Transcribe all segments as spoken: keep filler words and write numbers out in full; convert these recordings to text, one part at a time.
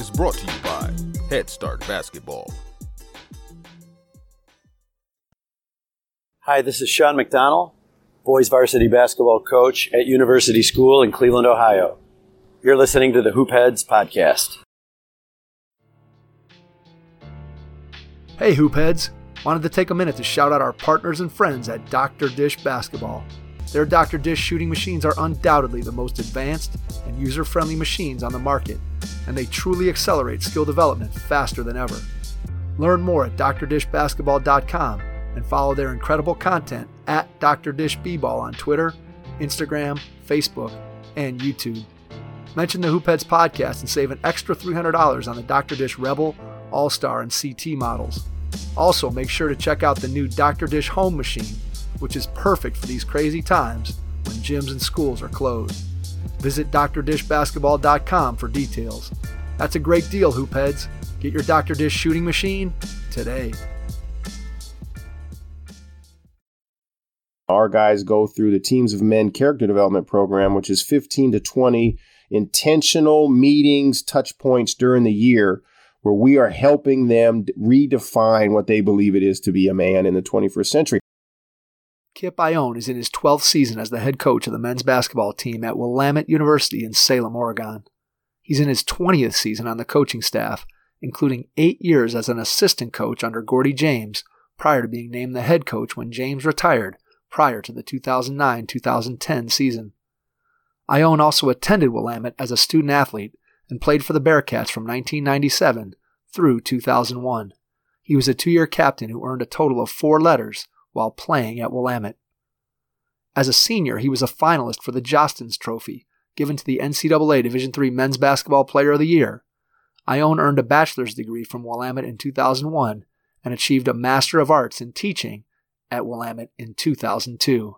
is brought to you by Head Start Basketball. Hi, this is Sean McDonald, boys varsity basketball coach at University School in Cleveland, Ohio. You're listening to the Hoopheads podcast. Hey Hoopheads, wanted to take a minute to shout out our partners and friends at Doctor Dish Basketball. Their Doctor Dish shooting machines are undoubtedly the most advanced and user-friendly machines on the market, and they truly accelerate skill development faster than ever. Learn more at D R dish basketball dot com and follow their incredible content at D R dish b ball on Twitter, Instagram, Facebook, and YouTube. Mention the Hoopheads podcast and save an extra three hundred dollars on the Doctor Dish Rebel, All-Star, and C T models. Also, make sure to check out the new Doctor Dish Home Machine, which is perfect for these crazy times when gyms and schools are closed. Visit D R dish basketball dot com for details. That's a great deal, Hoopheads. Get your Doctor Dish shooting machine today. Our guys go through the Teams of Men character development program, which is fifteen to twenty intentional meetings, touch points during the year, where we are helping them redefine what they believe it is to be a man in the twenty-first century. Kip Ione is in his twelfth season as the head coach of the men's basketball team at Willamette University in Salem, Oregon. He's in his twentieth season on the coaching staff, including eight years as an assistant coach under Gordy James, prior to being named the head coach when James retired prior to the two thousand nine two thousand ten season. Ione also attended Willamette as a student athlete and played for the Bearcats from nineteen ninety-seven through two thousand one. He was a two-year captain who earned a total of four letters while playing at Willamette. As a senior, he was a finalist for the Jostens Trophy, given to the N C double A Division three Men's Basketball Player of the Year. Ione earned a bachelor's degree from Willamette in two thousand one and achieved a Master of Arts in Teaching at Willamette in two thousand two.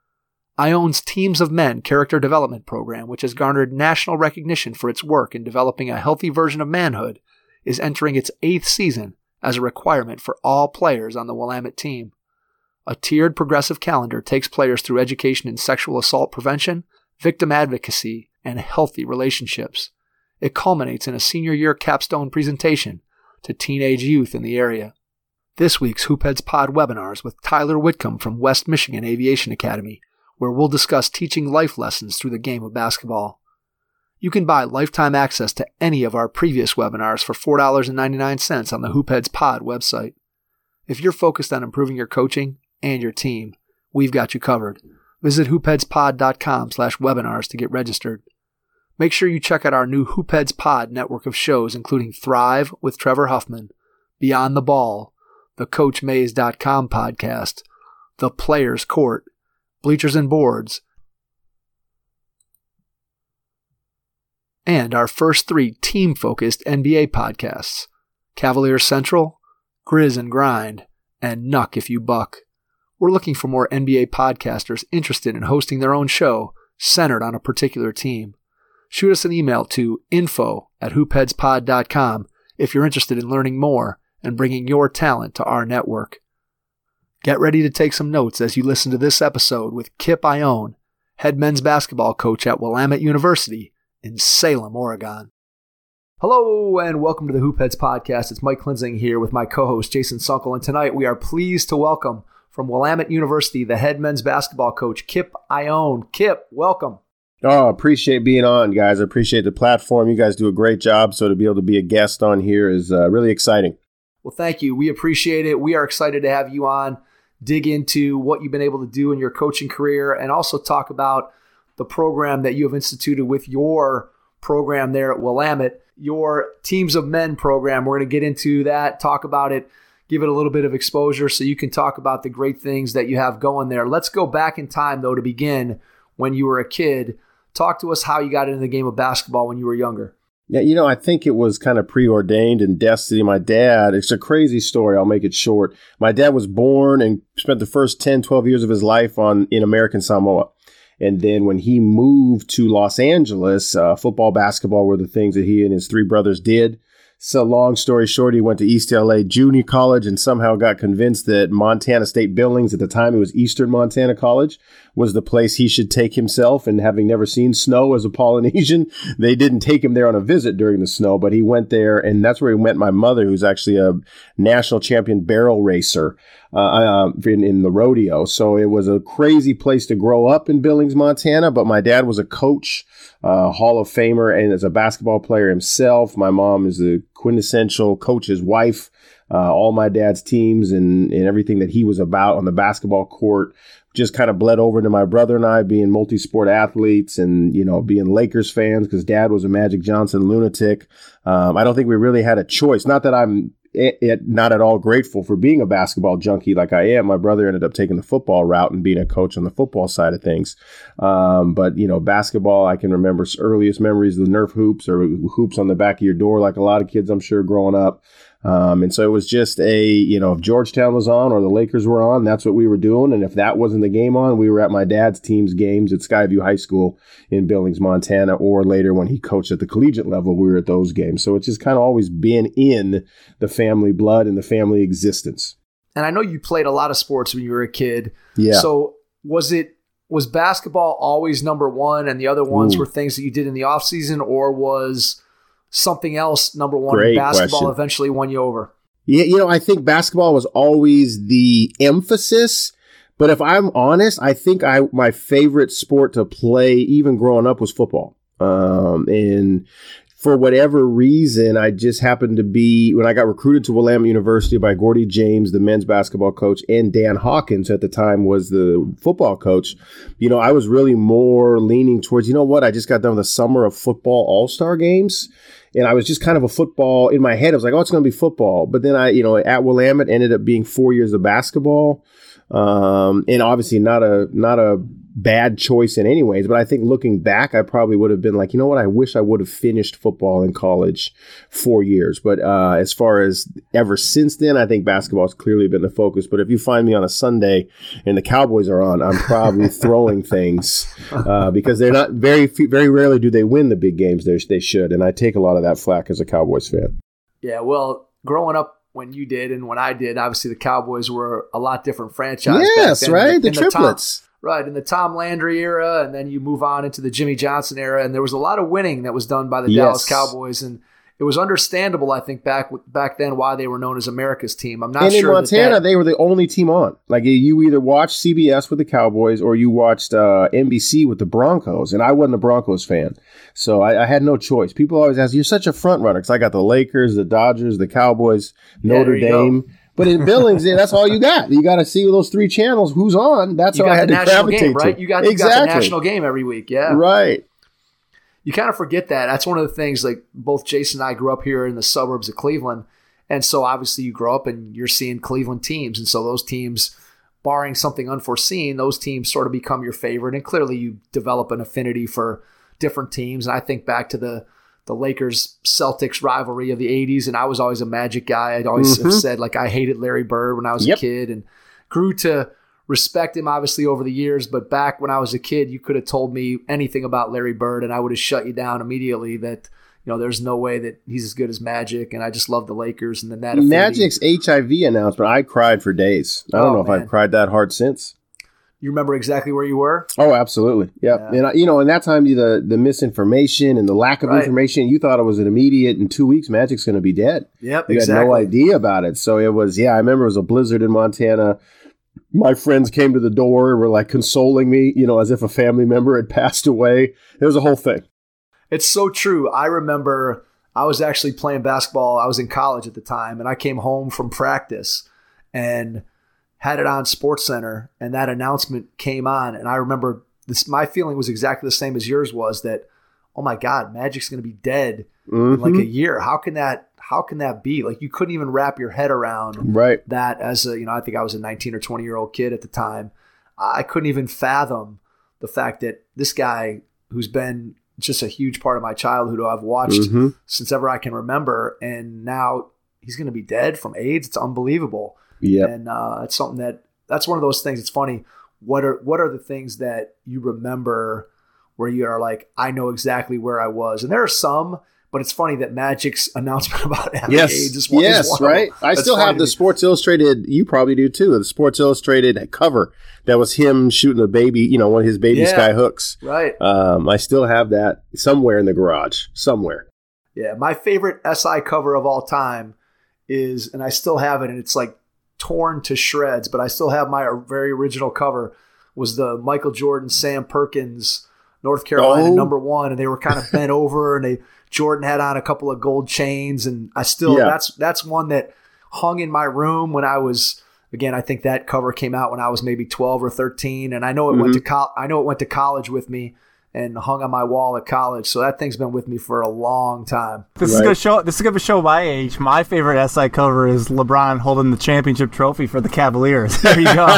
Ione's Teams of Men character development program, which has garnered national recognition for its work in developing a healthy version of manhood, is entering its eighth season as a requirement for all players on the Willamette team. A tiered progressive calendar takes players through education in sexual assault prevention, victim advocacy, and healthy relationships. It culminates in a senior year capstone presentation to teenage youth in the area. This week's Hoopheads Pod webinars with Tyler Whitcomb from West Michigan Aviation Academy, where we'll discuss teaching life lessons through the game of basketball. You can buy lifetime access to any of our previous webinars for four dollars and ninety-nine cents on the Hoopheads Pod website. If you're focused on improving your coaching and your team, we've got you covered. Visit hoopheads pod dot com slash webinars to get registered. Make sure you check out our new Hoopheads Pod network of shows, including Thrive with Trevor Huffman, Beyond the Ball, the Coach Mays dot com podcast, The Players Court, Bleachers and Boards, and our first three team-focused N B A podcasts, Cavaliers Central, Grizz and Grind, and Nuck If You Buck. We're looking for more N B A podcasters interested in hosting their own show centered on a particular team. Shoot us an email to info at hoopheads pod dot com if you're interested in learning more and bringing your talent to our network. Get ready to take some notes as you listen to this episode with Kip Ione, head men's basketball coach at Willamette University in Salem, Oregon. Hello and welcome to the Hoopheads Podcast. It's Mike Klinzing here with my co-host Jason Sunkel, and tonight we are pleased to welcome from Willamette University the head men's basketball coach, Kip Ione. Kip, welcome. Oh, appreciate being on, guys. I appreciate the platform. You guys do a great job, so to be able to be a guest on here is uh, really exciting. Well, thank you. We appreciate it. We are excited to have you on, dig into what you've been able to do in your coaching career, and also talk about the program that you have instituted with your program there at Willamette, your Teams of Men program. We're going to get into that, talk about it, give it a little bit of exposure so you can talk about the great things that you have going there. Let's go back in time, though, to begin when you were a kid. Talk to us how you got into the game of basketball when you were younger. Yeah, you know, I think it was kind of preordained in destiny. My dad, it's a crazy story. I'll make it short. My dad was born and spent the first ten, twelve years of his life on in American Samoa. And then when he moved to Los Angeles, uh, football, basketball were the things that he and his three brothers did. So long story short, he went to East L A Junior College and somehow got convinced that Montana State Billings, at the time it was Eastern Montana College, was the place he should take himself. And having never seen snow as a Polynesian, they didn't take him there on a visit during the snow, but he went there, and that's where he met my mother, who's actually a national champion barrel racer uh, in, in the rodeo. So it was a crazy place to grow up in Billings, Montana, but my dad was a coach, uh, Hall of Famer, and as a basketball player himself. My mom is the quintessential coach's wife. Uh, all my dad's teams and, and everything that he was about on the basketball court just kind of bled over into my brother and I being multi-sport athletes and, you know, being Lakers fans because dad was a Magic Johnson lunatic. Um, I don't think we really had a choice. Not that I'm it, it, not at all grateful for being a basketball junkie like I am. My brother ended up taking the football route and being a coach on the football side of things. Um, but, you know, basketball, I can remember earliest memories of the Nerf hoops or hoops on the back of your door like a lot of kids, I'm sure, growing up. Um, and so it was just a, you know, if Georgetown was on or the Lakers were on, that's what we were doing. And if that wasn't the game on, we were at my dad's team's games at Skyview High School in Billings, Montana, or later when he coached at the collegiate level, we were at those games. So it's just kind of always been in the family blood and the family existence. And I know you played a lot of sports when you were a kid. Yeah. So was it, was basketball always number one and the other ones Ooh. were things that you did in the off season, or was something else number one? Great basketball question. Eventually won you over? Yeah, you know, I think basketball was always the emphasis. But if I'm honest, I think I my favorite sport to play, even growing up, was football. Um, and for whatever reason, I just happened to be, when I got recruited to Willamette University by Gordy James, the men's basketball coach, and Dan Hawkins at the time was the football coach, you know, I was really more leaning towards, you know what, I just got done with a summer of football all-star games. And I was just kind of a football in my head. I was like, oh, it's going to be football. But then I, you know, at Willamette ended up being four years of basketball. Um, and obviously not a, not a bad choice in any ways. But I think looking back, I probably would have been like, you know what? I wish I would have finished football in college four years. But uh, as far as ever since then, I think basketball has clearly been the focus. But if you find me on a Sunday and the Cowboys are on, I'm probably throwing things uh, because they're not very, very rarely do they win the big games they, they should. And I take a lot of that flack as a Cowboys fan. Yeah, well, growing up when you did and when I did, obviously the Cowboys were a lot different franchise. Yes, right? The, the triplets. Tom, right, in the Tom Landry era, and then you move on into the Jimmy Johnson era, and there was a lot of winning that was done by the yes. Dallas Cowboys, and it was understandable, I think, back back then why they were known as America's team. I'm not and sure. And in Montana, that that, they were the only team on. Like, you either watched C B S with the Cowboys or you watched uh, N B C with the Broncos, and I wasn't a Broncos fan. So I, I had no choice. People always ask, you're such a front runner, because I got the Lakers, the Dodgers, the Cowboys, Notre yeah, Dame. Go. But in Billings, yeah, that's all you got. You got to see those three channels. Who's on? That's you how I had to gravitate game, right? to. You got, exactly. you got the national game every week, yeah. Right. You kind of forget that. That's one of the things, like both Jason and I grew up here in the suburbs of Cleveland. And so obviously you grow up and you're seeing Cleveland teams. And so those teams, barring something unforeseen, those teams sort of become your favorite. And clearly you develop an affinity for different teams. And I think back to the the Lakers-Celtics rivalry of the eighties, and I was always a Magic guy. I'd always mm-hmm. have said, like, I hated Larry Bird when I was yep. a kid, and grew to respect him, obviously, over the years. But back when I was a kid, you could have told me anything about Larry Bird, and I would have shut you down immediately that, you know, there's no way that he's as good as Magic, and I just love the Lakers. And then that affinity. Magic's H I V announcement, I cried for days. I don't oh, know if man. I've cried that hard since. You remember exactly where you were? Oh, absolutely. Yep. Yeah. And, I, you know, in that time, the the misinformation and the lack of right. information, you thought it was an immediate, in two weeks, Magic's going to be dead. Yep, you exactly. had no idea about it. So it was, yeah, I remember it was a blizzard in Montana. My friends came to the door and were like consoling me, you know, as if a family member had passed away. It was a whole thing. It's so true. I remember I was actually playing basketball. I was in college at the time, and I came home from practice and had it on SportsCenter, and that announcement came on. And I remember this, my feeling was exactly the same as yours was, that, oh my God, Magic's going to be dead mm-hmm. in like a year. How can that, how can that be? Like, you couldn't even wrap your head around right. that as a, you know, I think I was a nineteen or twenty year old kid at the time. I couldn't even fathom the fact that this guy, who's been just a huge part of my childhood, who I've watched mm-hmm. since ever I can remember, and now he's going to be dead from AIDS. It's unbelievable. Yeah, and uh, it's something that that's one of those things. It's funny. What are what are the things that you remember where you are like, I know exactly where I was? And there are some, But it's funny that Magic's announcement about having yes. AIDS is one, yes, is one right? I That's still have the Sports Illustrated, you probably do too, the Sports Illustrated cover. That was him shooting a baby, you know, one of his baby yeah, sky hooks. Right. Um, I still have that somewhere in the garage, somewhere. Yeah, my favorite S I cover of all time is, and I still have it, and it's like torn to shreds, but I still have my very original cover, was the Michael Jordan, Sam Perkins, North Carolina oh. number one, and they were kind of bent over, and they Jordan had on a couple of gold chains, and I still yeah. that's that's one that hung in my room when I was, again, I think that cover came out when I was maybe twelve or thirteen, and I know it mm-hmm. went to col- I know it went to college with me and hung on my wall at college, so that thing's been with me for a long time. This right. is gonna show. This is gonna show my age. My favorite S I cover is LeBron holding the championship trophy for the Cavaliers. There you go.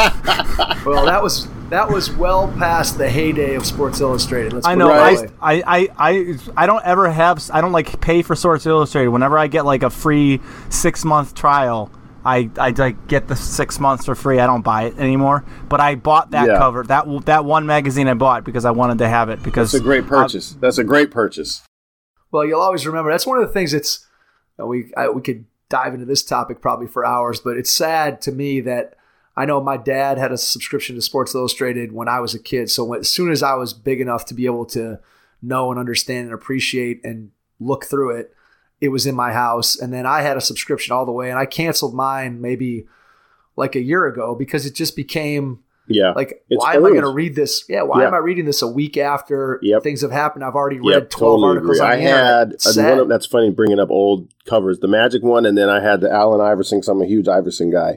Well, that was that was well past the heyday of Sports Illustrated. Let's I know. Right. I, I I I don't ever have. I don't like pay for Sports Illustrated. Whenever I get like a free six month trial, I, I like get the six months for free. I don't buy it anymore. But I bought that yeah. cover, that that one magazine I bought because I wanted to have it. Because that's a great purchase. I, that's a great purchase. Well, you'll always remember. That's one of the things that's you know, we I, we could dive into this topic probably for hours, but it's sad to me that I know my dad had a subscription to Sports Illustrated when I was a kid. So when, as soon as I was big enough to be able to know and understand and appreciate and look through it, it was in my house. And then I had a subscription all the way, and I canceled mine maybe like a year ago because it just became yeah. like, it's why old. am I going to read this? Yeah, why yeah. am I reading this a week after yep. things have happened? I've already read yep, twelve totally articles agree. on I the had internet. one of, that's funny bringing up old covers, the Magic one, and then I had the Allen Iverson, because I'm a huge Iverson guy.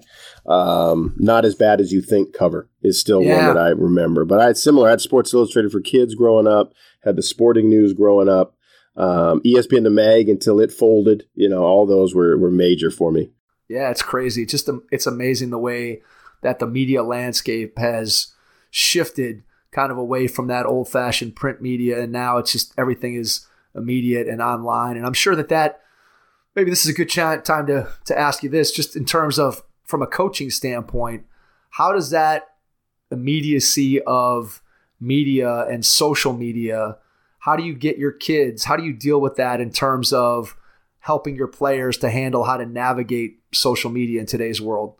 Um, not as bad as you think cover is still yeah. one that I remember. But I had similar. I had Sports Illustrated for kids growing up, had the Sporting News growing up, um, E S P N The Mag until it folded. You know, all those were, were major for me. Yeah, it's crazy. Just it's amazing the way that the media landscape has shifted kind of away from that old-fashioned print media, and now it's just everything is immediate and online. And I'm sure that that maybe this is a good ch- time to to ask you this, just in terms of from a coaching standpoint, how does that immediacy of media and social media, how do you get your kids, how do you deal with that in terms of helping your players to handle how to navigate social media in today's world?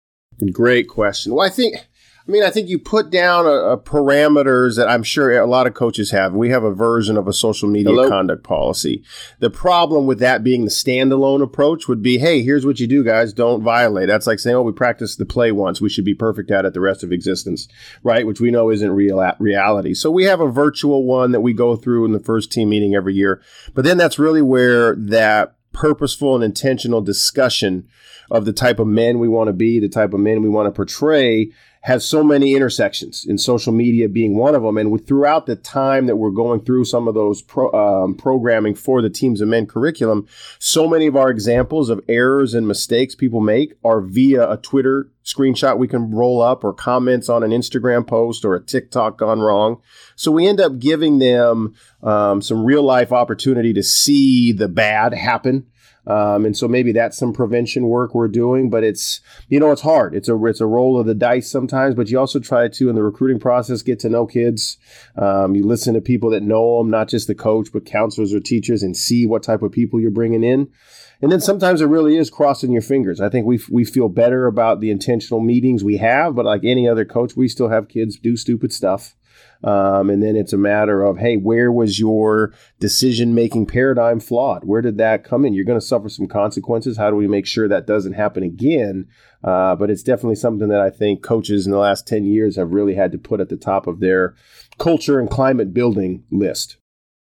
Great question. Well, I think, I mean, I think you put down a, a parameters that I'm sure a lot of coaches have. We have a version of a social media Hello? conduct policy. The problem with that being the standalone approach would be, hey, here's what you do, guys. Don't violate. That's like saying, oh, we practiced the play once. We should be perfect at it the rest of existence, right? Which we know isn't real reality. So we have a virtual one that we go through in the first team meeting every year. But then that's really where that purposeful and intentional discussion of the type of men we want to be, the type of men we want to portray, has so many intersections, in social media being one of them. And with, throughout the time that we're going through some of those pro, um, programming for the Teams of Men curriculum, so many of our examples of errors and mistakes people make are via a Twitter screenshot we can roll up, or comments on an Instagram post, or a TikTok gone wrong. So we end up giving them um, some real life opportunity to see the bad happen. Um, and so maybe that's some prevention work we're doing, but it's, you know, it's hard. It's a, it's a roll of the dice sometimes, but you also try to, in the recruiting process, get to know kids. Um, you listen to people that know them, not just the coach, but counselors or teachers, and see what type of people you're bringing in. And then sometimes it really is crossing your fingers. I think we we feel better about the intentional meetings we have, but like any other coach, we still have kids do stupid stuff. Um, and then it's a matter of, hey, where was your decision-making paradigm flawed? Where did that come in? You're going to suffer some consequences. How do we make sure that doesn't happen again? Uh, but it's definitely something that I think coaches in the last ten years have really had to put at the top of their culture and climate building list.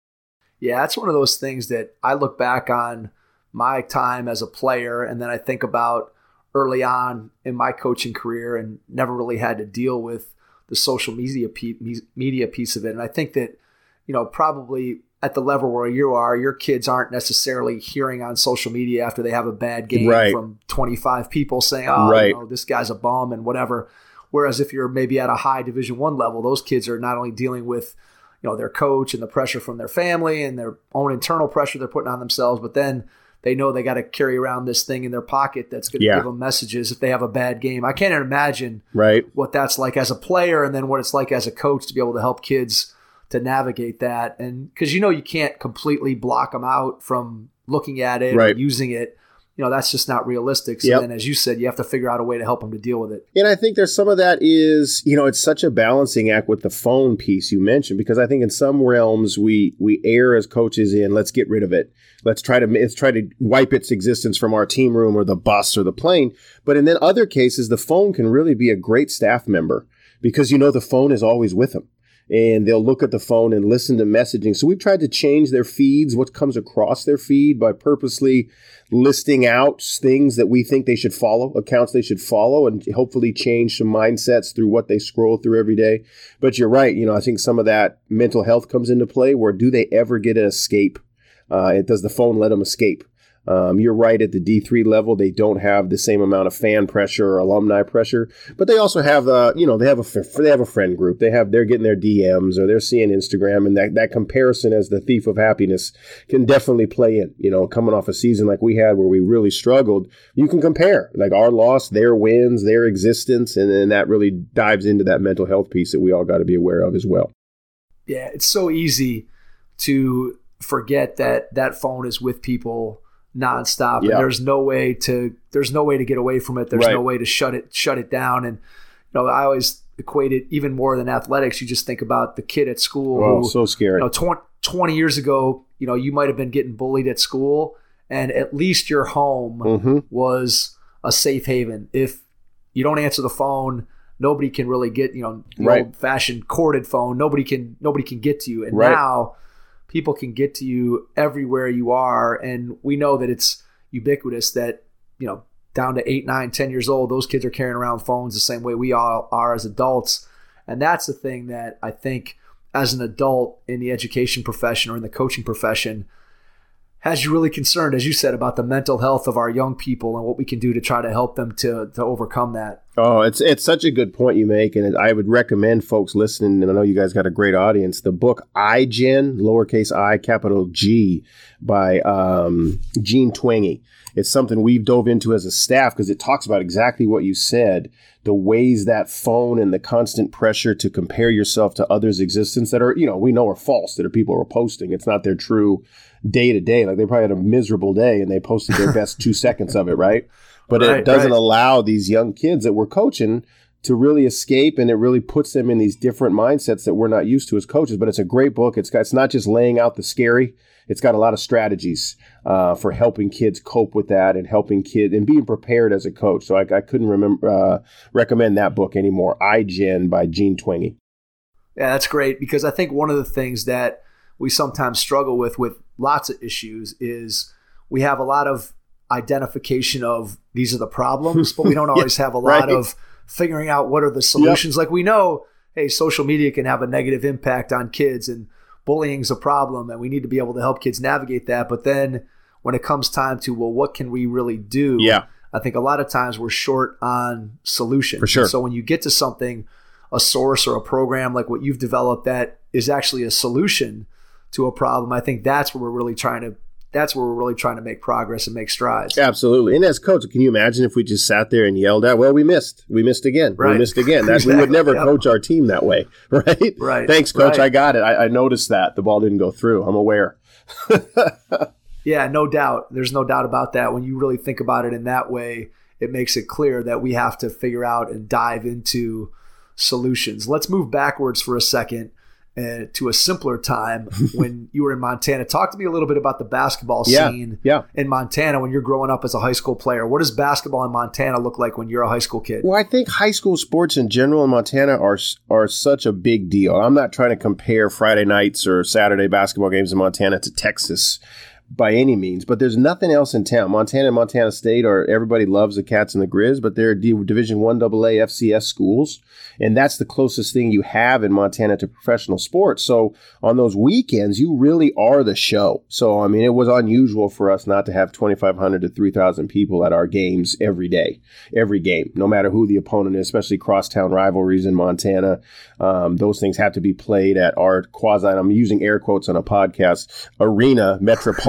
Yeah, that's one of those things that I look back on my time as a player, and then I think about early on in my coaching career and never really had to deal with the social media media piece of it. And I think that, you know, probably at the level where you are, your kids aren't necessarily hearing on social media after they have a bad game right. from twenty-five people saying, oh, right. you know, this guy's a bum and whatever. Whereas if you're maybe at a high Division One level, those kids are not only dealing with, you know, their coach and the pressure from their family and their own internal pressure they're putting on themselves, but then they know they got to carry around this thing in their pocket that's going to yeah. give them messages if they have a bad game. I can't imagine right. what that's like as a player, and then what it's like as a coach to be able to help kids to navigate that. And because, you know, you can't completely block them out from looking at it Right. or using it. You know, that's just not realistic. So Yep. then, as you said, you have to figure out a way to help them to deal with it. And I think there's some of that is, you know, it's such a balancing act with the phone piece you mentioned, because I think in some realms we we err as coaches in let's get rid of it. Let's try to let's try to wipe its existence from our team room or the bus or the plane. But in then other cases, the phone can really be a great staff member because, you know, the phone is always with them. And they'll look at the phone and listen to messaging. So we've tried to change their feeds, what comes across their feed, by purposely listing out things that we think they should follow, accounts they should follow, and hopefully change some mindsets through what they scroll through every day. But you're right. You know, I think some of that mental health comes into play, where do they ever get an escape? Uh, it, does the phone let them escape? Um, you're right, at the D three level, they don't have the same amount of fan pressure or alumni pressure, but they also have, uh, you know, they have a they have a friend group. They have they're getting their D Ms or they're seeing Instagram, and that that comparison as the thief of happiness can definitely play in. You know, coming off a season like we had where we really struggled, you can compare like our loss, their wins, their existence, and then that really dives into that mental health piece that we all got to be aware of as well. Yeah, it's so easy to forget that that phone is with people nonstop, Yeah. and there's no way to there's no way to get away from it. There's Right. no way to shut it shut it down. And you know, I always equate it even more than athletics. You just think about the kid at school. Oh, who, so scary. You know, twenty, twenty years ago, you know, you might have been getting bullied at school, and at least your home Mm-hmm. was a safe haven. If you don't answer the phone, nobody can really get, you know, the Right. old fashioned corded phone. Nobody can nobody can get to you. And Right. now people can get to you everywhere you are. And we know that it's ubiquitous that, you know, down to eight, nine, ten years old, those kids are carrying around phones the same way we all are as adults. And that's the thing that I think as an adult in the education profession or in the coaching profession has you really concerned, as you said, about the mental health of our young people and what we can do to try to help them to to overcome that. Oh, it's it's such a good point you make, and I would recommend folks listening, and I know you guys got a great audience, the book iGen, lowercase I, capital G, by um, Gene Twenge. It's something we've dove into as a staff because it talks about exactly what you said, the ways that phone and the constant pressure to compare yourself to others' existence that are, you know, we know are false, that are people are posting. It's not their true day to day. Like they probably had a miserable day and they posted their best two seconds of it, right? But Right, it doesn't right. allow these young kids that we're coaching to really escape, and it really puts them in these different mindsets that we're not used to as coaches. But it's a great book. It's got, it's not just laying out the scary. It's got a lot of strategies uh, for helping kids cope with that and helping kids and being prepared as a coach. So I, I couldn't remember uh, recommend that book anymore. iGen by Gene Twenge. Yeah, that's great, because I think one of the things that we sometimes struggle with with lots of issues is we have a lot of identification of these are the problems, but we don't always have a lot right. of figuring out what are the solutions. Like we know, hey, social media can have a negative impact on kids and bullying's a problem and we need to be able to help kids navigate that. But then when it comes time to, well, what can we really do? Yeah. I think a lot of times we're short on solutions. For sure. So when you get to something, a source or a program like what you've developed that is actually a solution to a problem, I think that's where we're really trying to that's where we're really trying to make progress and make strides. Absolutely. And as coach, can you imagine if we just sat there and yelled out, well, we missed. We missed again. Right. We missed again. That, Exactly. We would never Yep. coach our team that way. Right? Right. Thanks, coach. Right. I got it. I, I noticed that. The ball didn't go through. I'm aware. Yeah, no doubt. There's no doubt about that. When you really think about it in that way, it makes it clear that we have to figure out and dive into solutions. Let's move backwards for a second uh, to a simpler time when you were in Montana. Talk to me a little bit about the basketball Yeah, scene yeah. in Montana when you're growing up as a high school player. What does basketball in Montana look like when you're a high school kid? Well, I think high school sports in general in Montana are are such a big deal. I'm not trying to compare Friday nights or Saturday basketball games in Montana to Texas by any means, but there's nothing else in town. Montana and Montana State are, everybody loves the Cats and the Grizz, but they're D- Division One double A F C S schools, and that's the closest thing you have in Montana to professional sports. So on those weekends, you really are the show. So, I mean, it was unusual for us not to have twenty-five hundred to three thousand people at our games every day, every game, no matter who the opponent is, especially crosstown rivalries in Montana. Um, those things have to be played at our quasi, I'm using air quotes on a podcast, arena, Metro Park.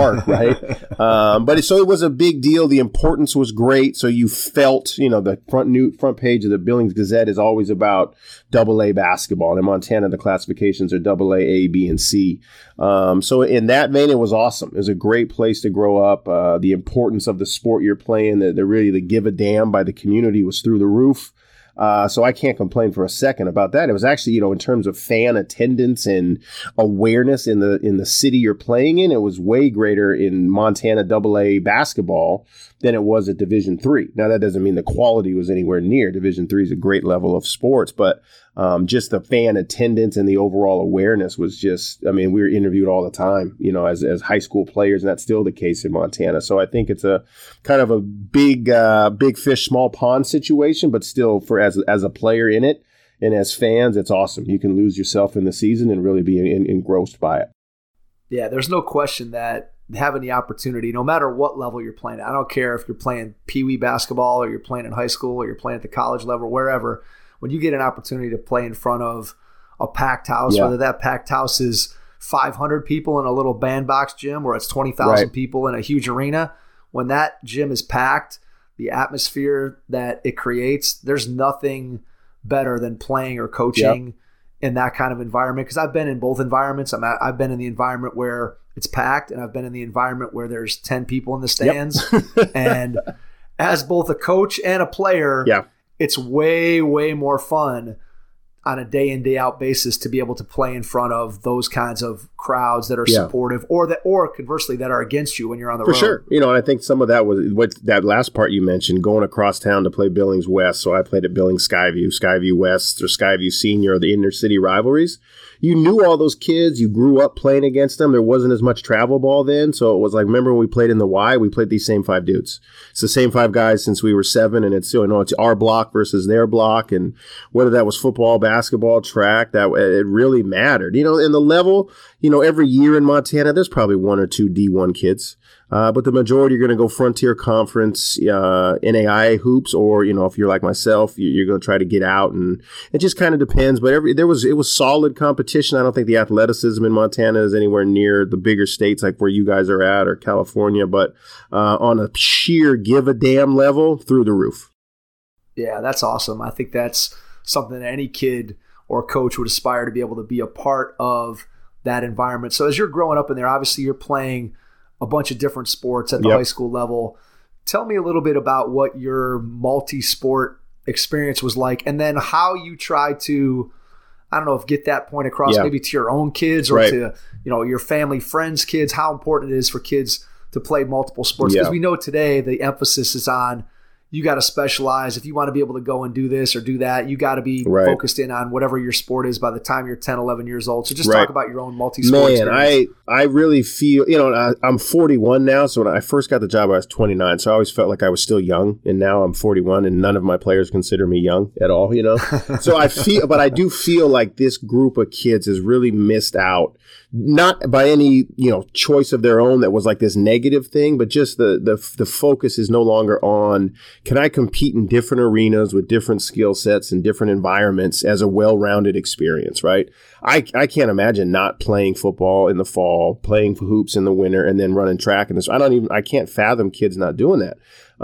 dark, right? um, but it, so it was a big deal. The importance was great. So you felt, you know, the front new front page of the Billings Gazette is always about double A basketball. And in Montana, the classifications are double A, A, B, and C. Um, so in that vein, it was awesome. It was a great place to grow up. Uh, the importance of the sport you're playing, the, the really the give a damn by the community was through the roof. Uh, so I can't complain for a second about that. It was actually, you know, in terms of fan attendance and awareness in the in the city you're playing in, it was way greater in Montana double A basketball than it was at Division three. Now, that doesn't mean the quality was anywhere near. Division three is a great level of sports, but um, just the fan attendance and the overall awareness was just, I mean, we were interviewed all the time, you know, as, as high school players, and that's still the case in Montana. So I think it's a kind of a big, uh, big fish, small pond situation, but still for as, as a player in it and as fans, it's awesome. You can lose yourself in the season and really be in, engrossed by it. Yeah, there's no question that having the opportunity, no matter what level you're playing at, I don't care if you're playing Pee Wee basketball or you're playing in high school or you're playing at the college level, wherever, when you get an opportunity to play in front of a packed house, yeah. whether that packed house is five hundred people in a little bandbox gym or it's twenty thousand right. people in a huge arena, when that gym is packed, the atmosphere that it creates, there's nothing better than playing or coaching yep. in that kind of environment. Because I've been in both environments. I'm at, I've been in the environment where it's packed, and I've been in the environment where there's ten people in the stands. Yep. And as both a coach and a player, yeah. it's way, way more fun on a day in, day out basis to be able to play in front of those kinds of crowds that are yeah. supportive, or that, or conversely, that are against you when you're on the For road. For sure. You know, and I think some of that was what that last part you mentioned, going across town to play Billings West. So I played at Billings Skyview, Skyview West, or Skyview Senior, or the inner city rivalries. You knew all those kids. You grew up playing against them. There wasn't as much travel ball then. So it was like, remember when we played in the Y, we played these same five dudes. It's the same five guys since we were seven. And it's, you know, it's our block versus their block. And whether that was football, basketball, track, that it really mattered. You know, in the level, you know, every year in Montana, there's probably one or two D one kids. Uh, but the majority are going to go Frontier Conference, uh, N A I A hoops, or, you know, if you're like myself, you're going to try to get out, and it just kind of depends. But every there was it was solid competition. I don't think the athleticism in Montana is anywhere near the bigger states like where you guys are at or California, but uh, on a sheer give a damn level, through the roof. Yeah, that's awesome. I think that's something that any kid or coach would aspire to be able to be a part of that environment. So as you're growing up in there, obviously you're playing a bunch of different sports at the yep. high school level. Tell me a little bit about what your multi-sport experience was like, and then how you try to, I don't know if get that point across yeah. maybe to your own kids or right. to, you know, your family, friends, kids, how important it is for kids to play multiple sports. Because yeah. we know today the emphasis is on, you got to specialize. If you want to be able to go and do this or do that, you got to be right. focused in on whatever your sport is by the time you're ten, eleven years old. So just right. talk about your own multi-sport Man, experience. I, I really feel, you know, I, I'm forty-one now. So when I first got the job, I was twenty-nine. So I always felt like I was still young. And now I'm forty-one, and none of my players consider me young at all, you know. So I feel, but I do feel like this group of kids has really missed out. Not by any, you know, choice of their own that was like this negative thing, but just the the the focus is no longer on, can I compete in different arenas with different skill sets and different environments as a well-rounded experience, right? I, I can't imagine not playing football in the fall, playing hoops in the winter, and then running track in this. I don't even, I can't fathom kids not doing that.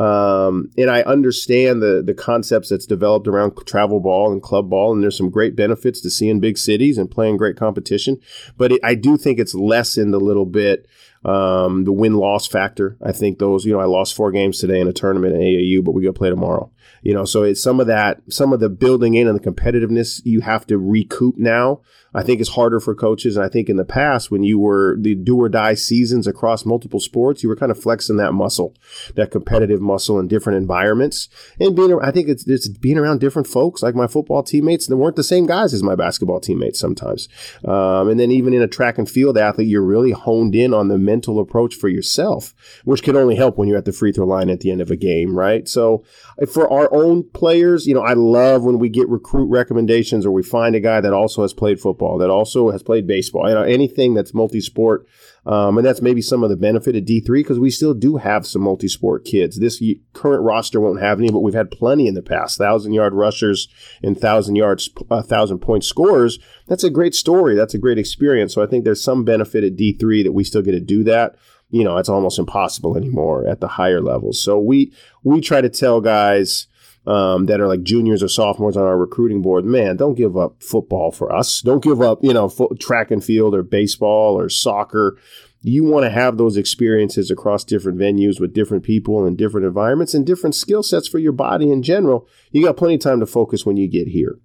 Um, and I understand the the concepts that's developed around travel ball and club ball, and there's some great benefits to seeing big cities and playing great competition. But it, I do think it's lessened a little bit, um, the win-loss factor. I think those, you know, I lost four games today in a tournament at A A U, but we go play tomorrow. You know, so it's some of that, some of the building in and the competitiveness you have to recoup now. I think it's harder for coaches. And I think in the past, when you were the do or die seasons across multiple sports, you were kind of flexing that muscle, that competitive muscle in different environments. And being, I think it's, it's being around different folks, like my football teammates, that weren't the same guys as my basketball teammates sometimes. Um, and then even in a track and field athlete, you're really honed in on the mental approach for yourself, which can only help when you're at the free throw line at the end of a game, right? So for our own players, you know, I love when we get recruit recommendations or we find a guy that also has played football, that also has played baseball, you know, anything that's multi-sport. Um, and that's maybe some of the benefit of D three, because we still do have some multi-sport kids. This current roster won't have any, but we've had plenty in the past. Thousand-yard rushers and thousand-yard, uh, thousand-point scorers. That's a great story. That's a great experience. So I think there's some benefit at D three that we still get to do that. you know, it's almost impossible anymore at the higher levels. So we we try to tell guys um, that are like juniors or sophomores on our recruiting board, man, don't give up football for us. Don't give up, you know, fo- track and field or baseball or soccer. You want to have those experiences across different venues with different people and different environments and different skill sets for your body in general. You got plenty of time to focus when you get here.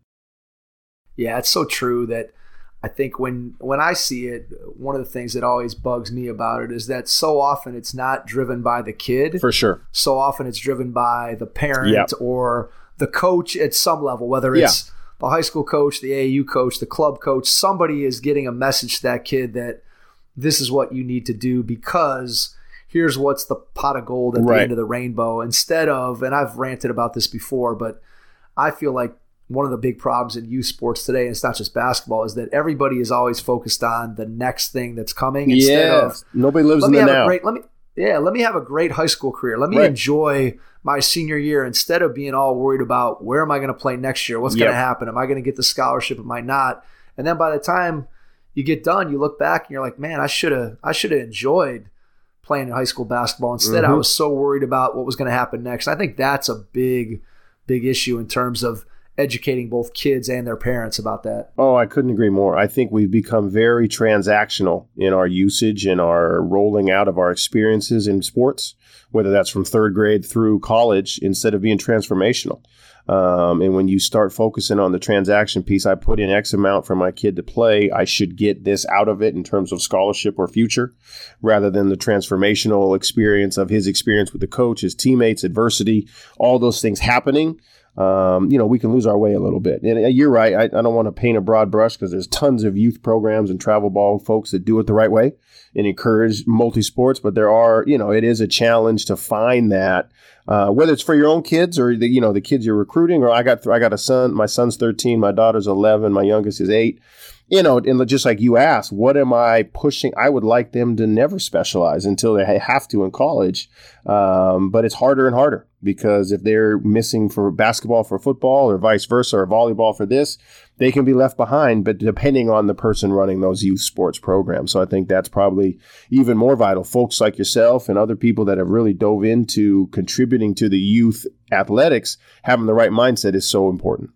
Yeah, it's so true that I think when when I see it, one of the things that always bugs me about it is that so often it's not driven by the kid. For sure. So often it's driven by the parent Yep. or the coach at some level, whether it's yeah. the high school coach, the A A U coach, the club coach. Somebody is getting a message to that kid that this is what you need to do because here's what's the pot of gold at right. the end of the rainbow. Instead of, and I've ranted about this before, but I feel like one of the big problems in youth sports today, and it's not just basketball, is that everybody is always focused on the next thing that's coming instead yes. of nobody lives let in me the have now. A great, let me, yeah, let me have a great high school career. Let me right. enjoy my senior year instead of being all worried about where am I going to play next year? What's yep. going to happen? Am I going to get the scholarship? Am I not? And then by the time you get done, you look back and you're like, man, I should have, I should have enjoyed playing in high school basketball. Instead, mm-hmm. I was so worried about what was going to happen next. I think that's a big, big issue in terms of educating both kids and their parents about that. Oh, I couldn't agree more. I think we've become very transactional in our usage and our rolling out of our experiences in sports, whether that's from third grade through college, instead of being transformational. Um, and when you start focusing on the transaction piece, I put in X amount for my kid to play, I should get this out of it in terms of scholarship or future, rather than the transformational experience of his experience with the coach, his teammates, adversity, all those things happening. Um, you know, we can lose our way a little bit. And you're right. I, I don't want to paint a broad brush because there's tons of youth programs and travel ball folks that do it the right way and encourage multi-sports. But there are, you know, it is a challenge to find that, uh, whether it's for your own kids or the, you know, the kids you're recruiting. Or I got, I got a son. My son's thirteen. My daughter's eleven. My youngest is eight. You know, and just like you asked, what am I pushing? I would like them to never specialize until they have to in college. Um, but it's harder and harder because if they're missing for basketball for football or vice versa or volleyball for this, they can be left behind, but depending on the person running those youth sports programs. So I think that's probably even more vital. Folks like yourself and other people that have really dove into contributing to the youth athletics, having the right mindset is so important.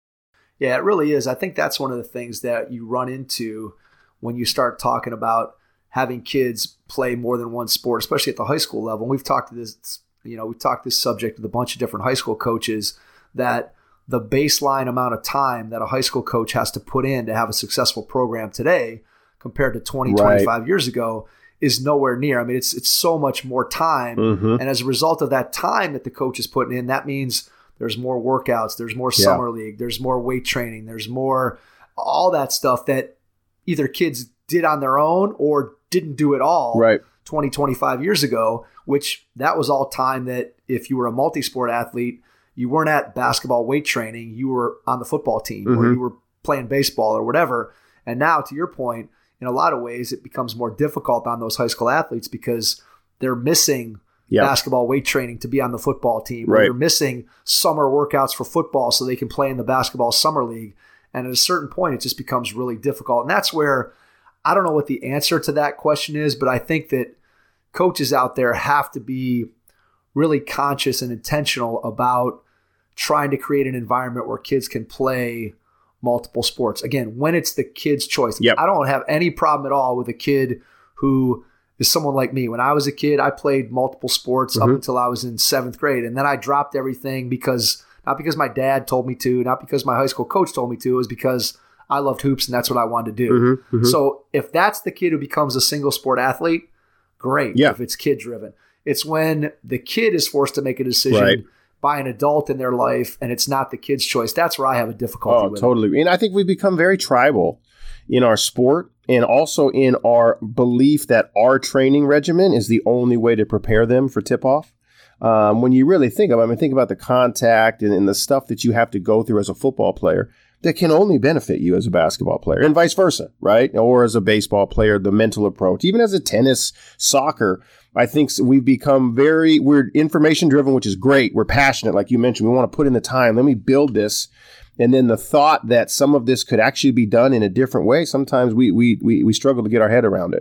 Yeah, it really is. I think that's one of the things that you run into when you start talking about having kids play more than one sport, especially at the high school level. And we've talked this, you know, we've talked this subject with a bunch of different high school coaches, that the baseline amount of time that a high school coach has to put in to have a successful program today compared to twenty, right. twenty-five years ago is nowhere near. I mean, it's it's so much more time. Mm-hmm. And as a result of that time that the coach is putting in, that means there's more workouts, there's more yeah. summer league, there's more weight training, there's more all that stuff that either kids did on their own or didn't do at all right. twenty, twenty-five years ago, which that was all time that if you were a multi-sport athlete, you weren't at basketball weight training, you were on the football team mm-hmm. or you were playing baseball or whatever. And now, to your point, in a lot of ways, it becomes more difficult on those high school athletes because they're missing Yep. basketball weight training to be on the football team. Right. Or they're missing summer workouts for football so they can play in the basketball summer league. And at a certain point, it just becomes really difficult. And that's where I don't know what the answer to that question is, but I think that coaches out there have to be really conscious and intentional about trying to create an environment where kids can play multiple sports. Again, when it's the kid's choice. Yep. I don't have any problem at all with a kid who is someone like me. When I was a kid, I played multiple sports mm-hmm. up until I was in seventh grade. And then I dropped everything because, not because my dad told me to, not because my high school coach told me to, it was because I loved hoops and that's what I wanted to do. Mm-hmm, mm-hmm. So if that's the kid who becomes a single sport athlete, great. Yeah. If it's kid driven. It's when the kid is forced to make a decision right. by an adult in their life and it's not the kid's choice. That's where I have a difficulty oh, with totally. it. Totally. And I think we've become very tribal in our sport and also in our belief that our training regimen is the only way to prepare them for tip-off. Um, when you really think about it, I mean, think about the contact and, and the stuff that you have to go through as a football player that can only benefit you as a basketball player and vice versa, right? Or as a baseball player, the mental approach, even as a tennis, soccer, I think we've become very, we're information driven, which is great. We're passionate. Like you mentioned, we want to put in the time. Let me build this. And then the thought that some of this could actually be done in a different way, sometimes we we we, we struggle to get our head around it.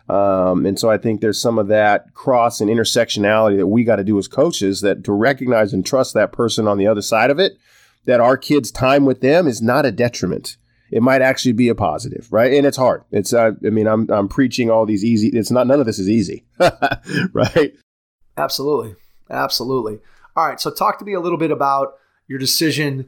Um, and so I think there's some of that cross and intersectionality that we got to do as coaches, that to recognize and trust that person on the other side of it, that our kids' time with them is not a detriment. It might actually be a positive, right? And it's hard. It's, uh, I mean, I'm I'm preaching all these easy. It's not. None of this is easy, right? Absolutely, absolutely. All right. So talk to me a little bit about your decision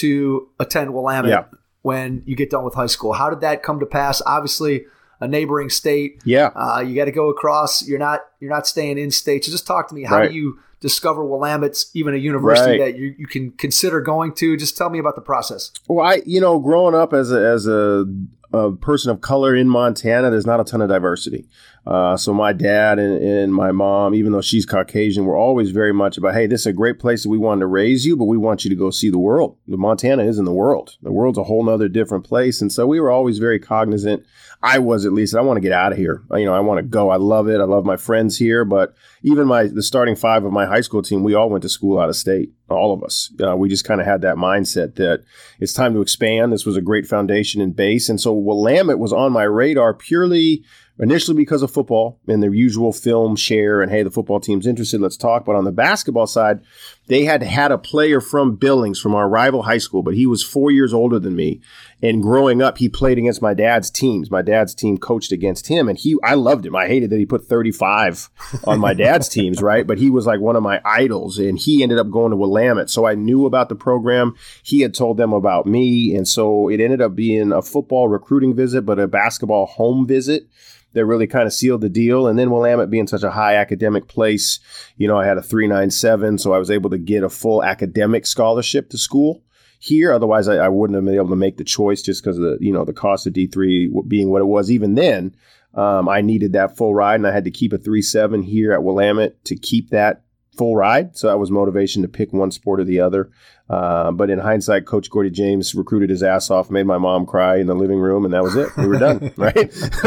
to attend Willamette yeah. when you get done with high school. How did that come to pass? Obviously, a neighboring state. Yeah. Uh, you got to go across. You're not. You're not staying in state. So just talk to me. How right. do you discover Willamette's even a university right. that you, you can consider going to? Just tell me about the process. Well, I, you know, growing up as a, as a, a person of color in Montana, there's not a ton of diversity. Uh, so my dad and, and my mom, even though she's Caucasian, were always very much about, hey, this is a great place that we wanted to raise you, but we want you to go see the world. The Montana isn't the world. The world's a whole nother different place. And so we were always very cognizant. I was, at least, I want to get out of here. You know, I want to go. I love it. I love my friends here. But even my the starting five of my high school team, we all went to school out of state. All of us. Uh, we just kind of had that mindset that it's time to expand. This was a great foundation and base. And so Willamette was on my radar purely initially because of football and the usual film share and, hey, the football team's interested, let's talk. But on the basketball side, they had had a player from Billings, from our rival high school, but he was four years older than me. And growing up, he played against my dad's teams. My dad's team coached against him, and he, I loved him. I hated that he put thirty-five on my dad's teams, right? But he was like one of my idols, and he ended up going to Willamette. So I knew about the program. He had told them about me, and so it ended up being a football recruiting visit, but a basketball home visit that really kind of sealed the deal. And then Willamette being such a high academic place, you know, I had a three ninety-seven, so I was able to get a full academic scholarship to school here. Otherwise, I, I wouldn't have been able to make the choice just because of the, you know, the cost of D three being what it was. Even then, um, I needed that full ride, and I had to keep a three seven here at Willamette to keep that full ride. So that was motivation to pick one sport or the other. Uh, but in hindsight, Coach Gordy James recruited his ass off, made my mom cry in the living room, and that was it. We were done, right?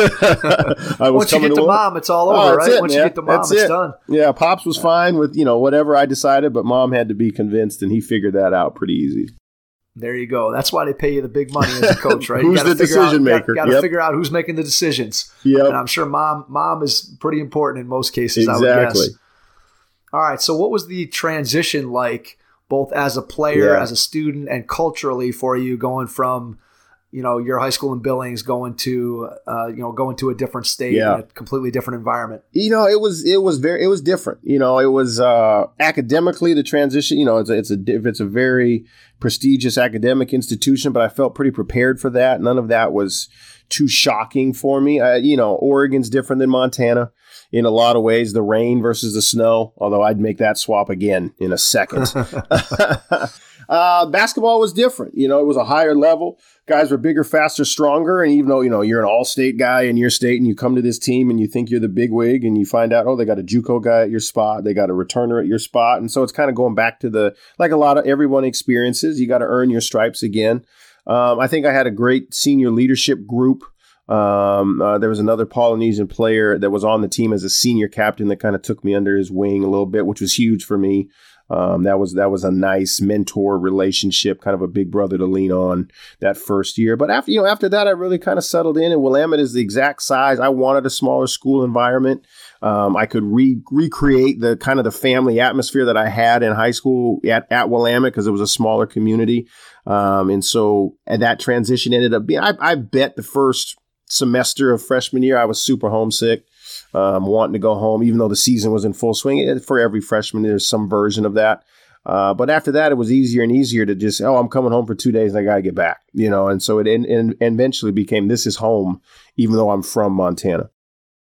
I was Once you get to, to mom, it's all over, oh, right? It, Once man. you get to mom, that's it's it. done. Yeah, Pops was fine with, you know, whatever I decided, but Mom had to be convinced, and he figured that out pretty easy. There you go. That's why they pay you the big money as a coach, right? Who's you the decision out, maker? Got to yep. figure out who's making the decisions. Yep. And I'm sure mom mom is pretty important in most cases, exactly. I would guess. All right. So what was the transition like, both as a player, yeah. as a student, and culturally for you, going from, you know, your high school in Billings going to, uh, you know, going to a different state, yeah. in a completely different environment? You know, it was it was very it was different. You know, it was uh, academically the transition. You know, it's a, it's a it's a very prestigious academic institution, but I felt pretty prepared for that. None of that was too shocking for me. Uh, you know, Oregon's different than Montana in a lot of ways, the rain versus the snow, although I'd make that swap again in a second. uh, basketball was different. You know, it was a higher level. Guys were bigger, faster, stronger. And even though, you know, you're an all-state guy in your state and you come to this team and you think you're the big wig and you find out, oh, they got a JUCO guy at your spot. They got a returner at your spot. And so it's kind of going back to the, like a lot of everyone experiences, you got to earn your stripes again. Um, I think I had a great senior leadership group. Um, uh, there was another Polynesian player that was on the team as a senior captain that kind of took me under his wing a little bit, which was huge for me. Um, that was that was a nice mentor relationship, kind of a big brother to lean on that first year. But after you know after that, I really kind of settled in. And Willamette is the exact size. I wanted a smaller school environment. Um, I could re- recreate the kind of the family atmosphere that I had in high school at, at Willamette because it was a smaller community. Um, and so and that transition ended up being. I, I bet the first semester of freshman year, I was super homesick, um, wanting to go home, even though the season was in full swing. For every freshman, there's some version of that. Uh, but after that, it was easier and easier to just, oh, I'm coming home for two days and I got to get back, you know. And so it in, in, eventually became, this is home, even though I'm from Montana.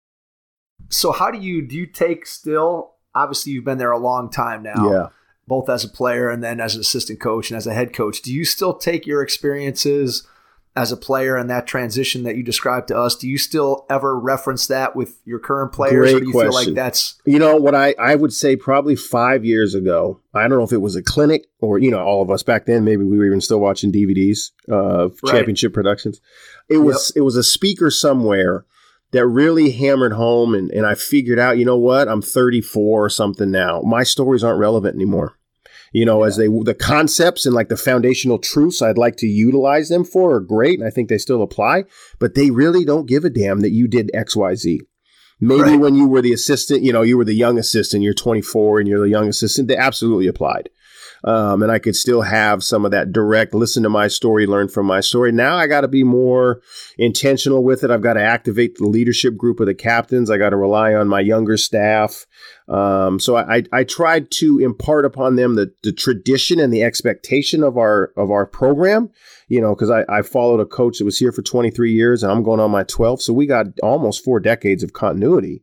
So how do you, do you take still, obviously you've been there a long time now, yeah. both as a player and then as an assistant coach and as a head coach. Do you still take your experiences as a player and that transition that you described to us? Do you still ever reference that with your current players? Great or do you question. feel like that's... You know, what I, I would say probably five years ago, I don't know if it was a clinic or, you know, all of us back then, maybe we were even still watching D V Ds of Right. championship productions. It was, yep. it was a speaker somewhere that really hammered home. And, and I figured out, you know what? I'm thirty-four or something now. My stories aren't relevant anymore. You know, yeah. as they, the concepts and like the foundational truths I'd like to utilize them for are great. And I think they still apply, but they really don't give a damn that you did X, Y, Z. Maybe Right. when you were the assistant, you know, you were the young assistant, you're twenty-four and you're the young assistant, they absolutely applied. Um, and I could still have some of that direct, listen to my story, learn from my story. Now I got to be more intentional with it. I've got to activate the leadership group of the captains. I got to rely on my younger staff. Um, so I, I tried to impart upon them the, the tradition and the expectation of our of our program, you know, because I, I followed a coach that was here for twenty-three years and I'm going on my twelfth. So we got almost four decades of continuity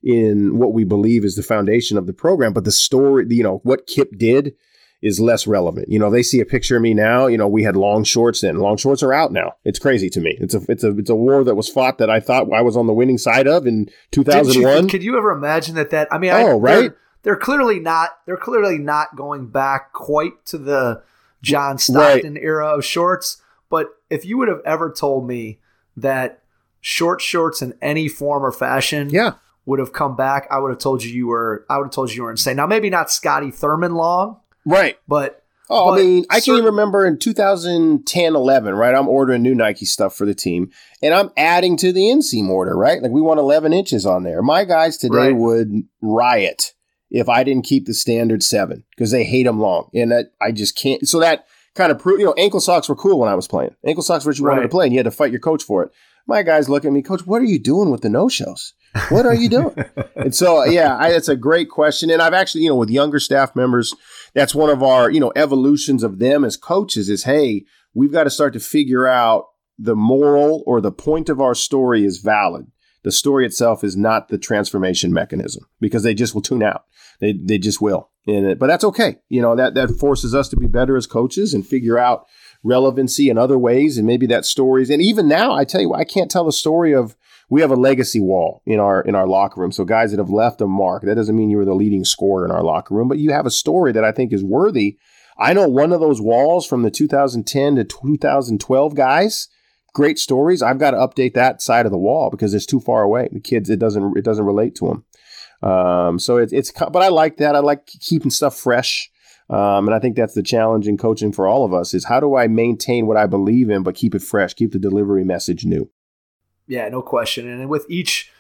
in what we believe is the foundation of the program. But the story, you know, what Kip did is less relevant. You know, they see a picture of me now, you know, we had long shorts then. Long shorts are out now. It's crazy to me. It's a it's a it's a war that was fought that I thought I was on the winning side of in two thousand one. You, could you ever imagine that that I mean, Oh, I, right. They're, they're clearly not they're clearly not going back quite to the John Stockton right. era of shorts, but if you would have ever told me that short shorts in any form or fashion yeah. would have come back, I would have told you you were I would have told you you were insane. Now maybe not Scotty Thurman long. Right. But oh, but I mean, I certain- can even remember in two thousand ten, eleven, right? I'm ordering new Nike stuff for the team, and I'm adding to the inseam order, right? Like we want eleven inches on there. My guys today Right. would riot if I didn't keep the standard seven because they hate them long, and that I just can't. So that kind of prove, you know, ankle socks were cool when I was playing. Ankle socks were what you wanted Right. to play, and you had to fight your coach for it. My guys look at me, Coach, what are you doing with the no-shows? What are you doing? And so, yeah, I, that's a great question. And I've actually, you know, with younger staff members, that's one of our, you know, evolutions of them as coaches is, hey, we've got to start to figure out the moral or the point of our story is valid. The story itself is not the transformation mechanism because they just will tune out. They they just will. And it, but that's okay. You know, that, that forces us to be better as coaches and figure out relevancy in other ways. And maybe that stories. And even now, I tell you, I can't tell the story of, we have a legacy wall in our in our locker room. So guys that have left a mark, that doesn't mean you were the leading scorer in our locker room, but you have a story that I think is worthy. I know one of those walls from the two thousand ten to two thousand twelve guys, great stories. I've got to update that side of the wall because it's too far away. The kids, it doesn't it doesn't relate to them. Um, so it, it's, but I like that. I like keeping stuff fresh. Um, and I think that's the challenge in coaching for all of us is how do I maintain what I believe in, but keep it fresh, keep the delivery message new. Yeah, no question. And with each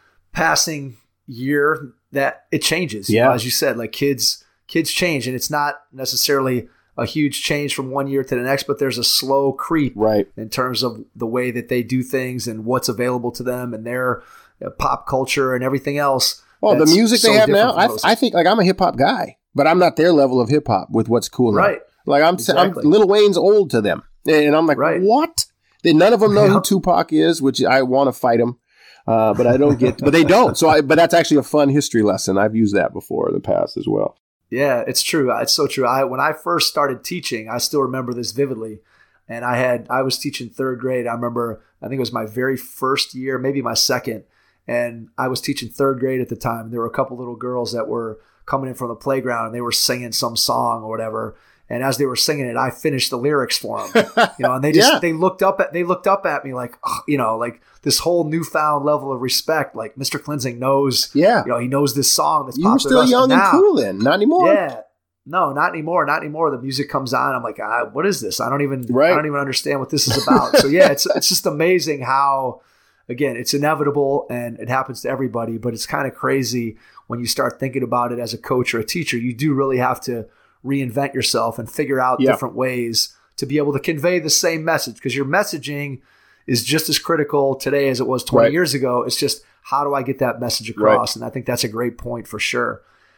passing year, that it changes. Yeah. You know, as you said, like kids, kids change, and it's not necessarily a huge change from one year to the next, but there's a slow creep Right. in terms of the way that they do things and what's available to them and their uh, pop culture and everything else. Well, the music so they have different now, I, from those. I think like I'm a hip hop guy, but I'm not their level of hip hop with what's cool now. Right. Like I'm, Exactly. I'm Lil Wayne's old to them, and I'm like, Right. what? They, none of them know Yeah. who Tupac is, which I want to fight them, uh, but I don't get. But they don't. So, I, but that's actually a fun history lesson. I've used that before in the past as well. Yeah, it's true. It's so true. I when I first started teaching, I still remember this vividly. And I had I was teaching third grade. I remember I think it was my very first year, maybe my second. And I was teaching third grade at the time. There were a couple little girls that were coming in from the playground and they were singing some song or whatever. And as they were singing it, I finished the lyrics for them. You know, and they just Yeah. they looked up at they looked up at me like, oh, you know, like this whole newfound level of respect. Like Mister Cleansing knows, Yeah. you know, he knows this song that's You were popular. still with us. young Now- and cool then, not anymore. Yeah. No, not anymore. Not anymore. The music comes on. I'm like, ah, what is this? I don't even Right. I don't even understand what this is about. So yeah, it's it's just amazing how, again, it's inevitable and it happens to everybody, but it's kind of crazy when you start thinking about it as a coach or a teacher. You do really have to reinvent yourself and figure out Yeah. different ways to be able to convey the same message, because your messaging is just as critical today as it was twenty Right. years ago. It's just, how do I get that message across? And I think that's a great point for sure.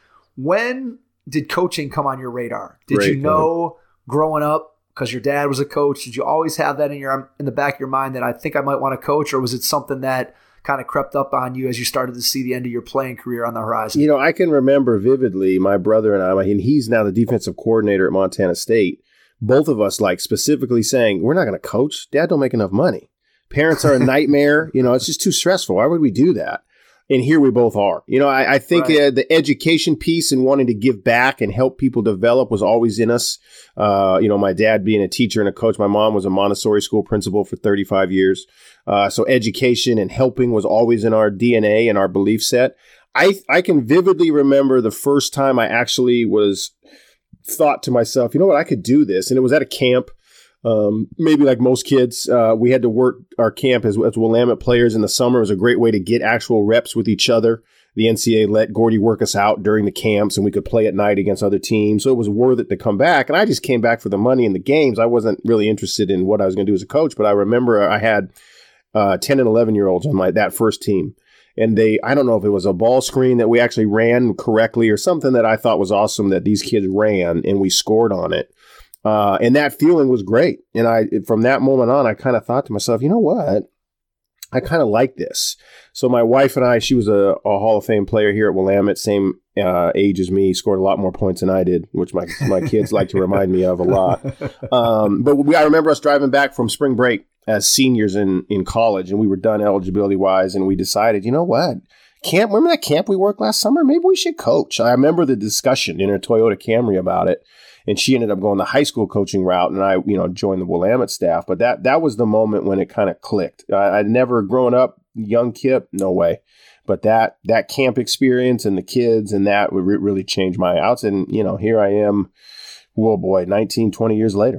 When did coaching come on your radar? Did Great you know growing up, because your dad was a coach, did you always have that in your in the back of your mind that I think I might want to coach, or was it something that kind of crept up on you as you started to see the end of your playing career on the horizon? You know, I can remember vividly my brother and I, and he's now the defensive coordinator at Montana State. Both of us, like, specifically saying, we're not going to coach. Dad don't make enough money. Parents are a nightmare. You know, it's just too stressful. Why would we do that? And here we both are. You know, I, I think Right. uh, the education piece and wanting to give back and help people develop was always in us. Uh, you know, my dad being a teacher and a coach. My mom was a Montessori school principal for thirty-five years. Uh, so education and helping was always in our D N A and our belief set. I I can vividly remember the first time I actually was thought to myself, you know what, I could do this. And it was at a camp. Um, maybe like most kids, uh, we had to work our camp as, as Willamette players in the summer. It was a great way to get actual reps with each other. The N C A A let Gordy work us out during the camps, and we could play at night against other teams. So it was worth it to come back. And I just came back for the money and the games. I wasn't really interested in what I was going to do as a coach, but I remember I had uh, ten and eleven-year-olds on my that first team. And they, I don't know if it was a ball screen that we actually ran correctly or something that I thought was awesome that these kids ran, and we scored on it. Uh, and that feeling was great. And I, from that moment on, I kind of thought to myself, you know what? I kind of like this. So my wife and I, she was a, a Hall of Fame player here at Willamette, same uh, age as me, scored a lot more points than I did, which my my kids like to remind me of a lot. Um, but we, I remember us driving back from spring break as seniors in, in college, and we were done eligibility-wise, and we decided, you know what? Camp, remember that camp we worked last summer? Maybe we should coach. I remember the discussion in a Toyota Camry about it. And she ended up going the high school coaching route, and I, you know, joined the Willamette staff. But that that was the moment when it kind of clicked. I, I'd never grown up, young Kip, no way. But that that camp experience and the kids and that would re- really change my outs. And, you know, here I am, whoa, boy, nineteen, twenty years later.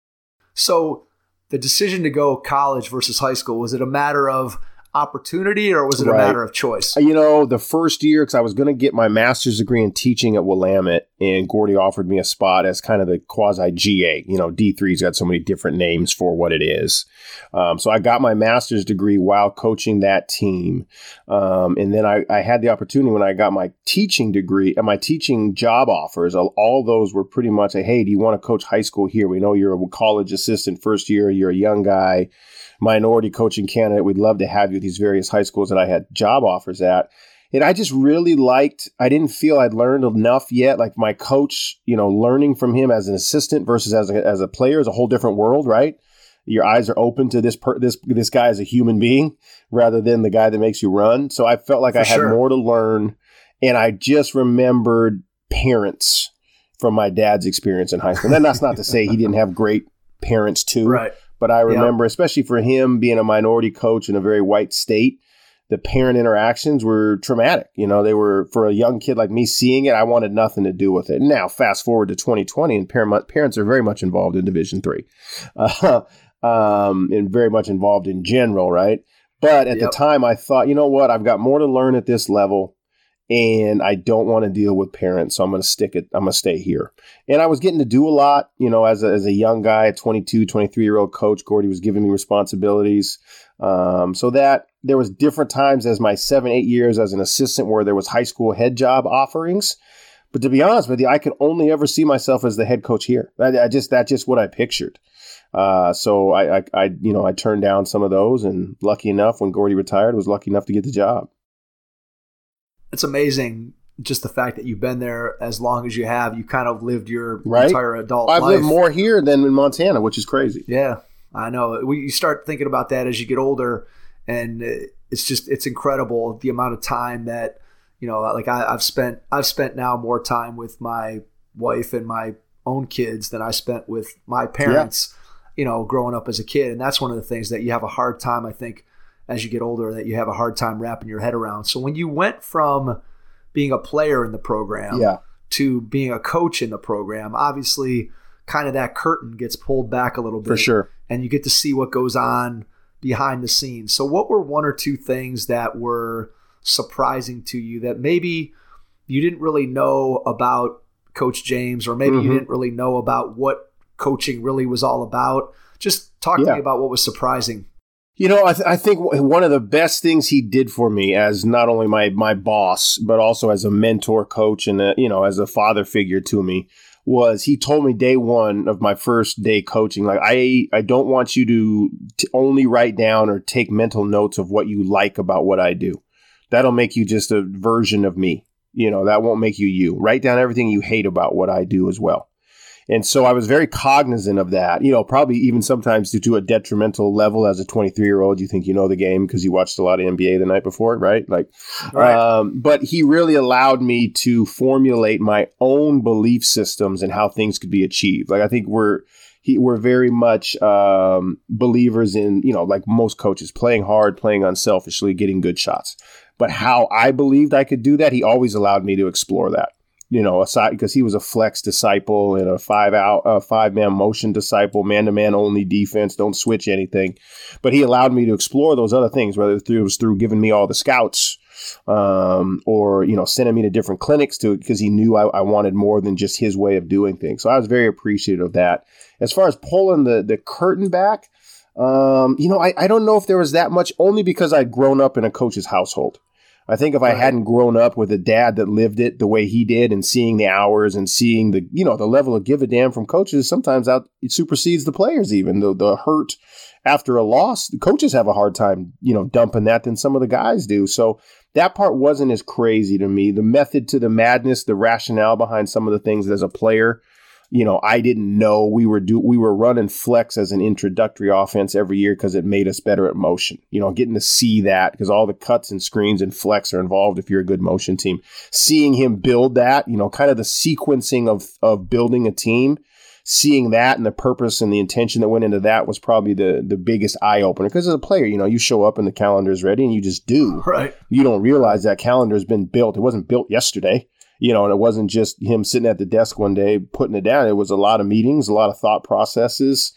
So the decision to go college versus high school, was it a matter of opportunity or was it a Right. matter of choice? You know, the first year, because I was going to get my master's degree in teaching at Willamette, and Gordy offered me a spot as kind of the quasi G A. You know, D three's got so many different names for what it is. Um, so I got my master's degree while coaching that team. Um, and then I, I had the opportunity when I got my teaching degree and my teaching job offers, all, all those were pretty much a, hey, do you want to coach high school here? We know you're a college assistant first year, you're a young guy, minority coaching candidate. We'd love to have you at these various high schools that I had job offers at. And I just really liked, I didn't feel I'd learned enough yet. Like my coach, you know, learning from him as an assistant versus as a, as a player is a whole different world, right? Your eyes are open to this per, this this guy as a human being rather than the guy that makes you run. So I felt like For I had sure. more to learn. And I just remembered parents from my dad's experience in high school. And that's not to say he didn't have great parents too. Right. But I remember, especially for him being a minority coach in a very white state, the parent interactions were traumatic. You know, they were, for a young kid like me seeing it, I wanted nothing to do with it. Now, fast forward to twenty twenty, and parent, parents are very much involved in Division three, uh, um, and very much involved in general, right? But at Yep. the time, I thought, you know what? I've got more to learn at this level, and I don't want to deal with parents, so I'm going to stick it. I'm going to stay here. And I was getting to do a lot, you know, as a, as a young guy, a twenty-two, twenty-three-year-old coach. Gordy was giving me responsibilities. Um, so that there was different times as my seven, eight years as an assistant where there was high school head job offerings. But to be honest with you, I could only ever see myself as the head coach here. I, I just that's just what I pictured. Uh, so I, I, I, you know, I turned down some of those, and lucky enough, when Gordy retired, was lucky enough to get the job. It's amazing just the fact that you've been there as long as you have. You kind of lived your Right. entire adult I've life. lived more here than in Montana, which is crazy. Yeah, I know. We, you start thinking about that as you get older, and it's just it's incredible the amount of time that, you know, like I, I've spent. I've spent now more time with my wife and my own kids than I spent with my parents. You know, growing up as a kid, and that's one of the things that you have a hard time, I think, as you get older, that you have a hard time wrapping your head around. So when you went from being a player in the program Yeah. to being a coach in the program, obviously kind of that curtain gets pulled back a little bit. For sure. And you get to see what goes on behind the scenes. So what were one or two things that were surprising to you that maybe you didn't really know about Coach James, or maybe Mhm. you didn't really know about what coaching really was all about? Just talk to Yeah. me about what was surprising. You know, I, th- I think one of the best things he did for me as not only my my boss, but also as a mentor, coach, and a, you know, as a father figure to me, was he told me day one of my first day coaching, like, I, I don't want you to, to only write down or take mental notes of what you like about what I do. That'll make you just a version of me. You know, that won't make you you. Write down everything you hate about what I do as well. And so I was very cognizant of that, you know, probably even sometimes to, to a detrimental level. As a twenty-three-year-old, you think you know the game because you watched a lot of N B A the night before, right? Like, Right. um, but he really allowed me to formulate my own belief systems and how things could be achieved. Like, I think we're he, we're very much um, believers in, you know, like most coaches, playing hard, playing unselfishly, getting good shots. But how I believed I could do that, he always allowed me to explore that. you know, aside because he was a flex disciple and a five out, uh, five man motion disciple, man to man only defense, don't switch anything. But he allowed me to explore those other things, whether it was through giving me all the scouts, um, or you know, sending me to different clinics to because he knew I, I wanted more than just his way of doing things. So I was very appreciative of that. As far as pulling the the curtain back, um, you know, I, I don't know if there was that much, only because I'd grown up in a coach's household. I think if I hadn't grown up with a dad that lived it the way he did and seeing the hours and seeing the, you know, the level of give a damn from coaches, sometimes out it supersedes the players even. The, the hurt after a loss, the coaches have a hard time, you know, dumping that than some of the guys do. So that part wasn't as crazy to me. The method to the madness, the rationale behind some of the things as a player, you know, I didn't know we were do we were running flex as an introductory offense every year because it made us better at motion. You know, getting to see that because all the cuts and screens and flex are involved if you're a good motion team. Seeing him build that, you know, kind of the sequencing of of building a team, seeing that and the purpose and the intention that went into that was probably the the biggest eye opener. Because as a player, you know, you show up and the calendar is ready and you just do. Right. You don't realize that calendar has been built. It wasn't built yesterday. You know, and it wasn't just him sitting at the desk one day putting it down. It was a lot of meetings, a lot of thought processes.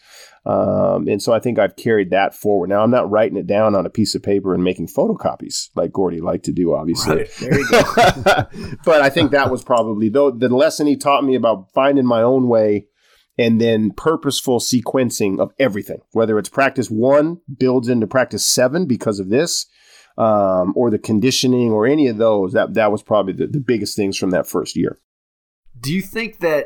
Um, and so I think I've carried that forward. Now, I'm not writing it down on a piece of paper and making photocopies like Gordy liked to do, obviously. Right. There you go. But I think that was probably though the lesson he taught me about finding my own way and then purposeful sequencing of everything, whether it's practice one builds into practice seven because of this. Um, or the conditioning or any of those, that that was probably the, the biggest things from that first year. Do you think that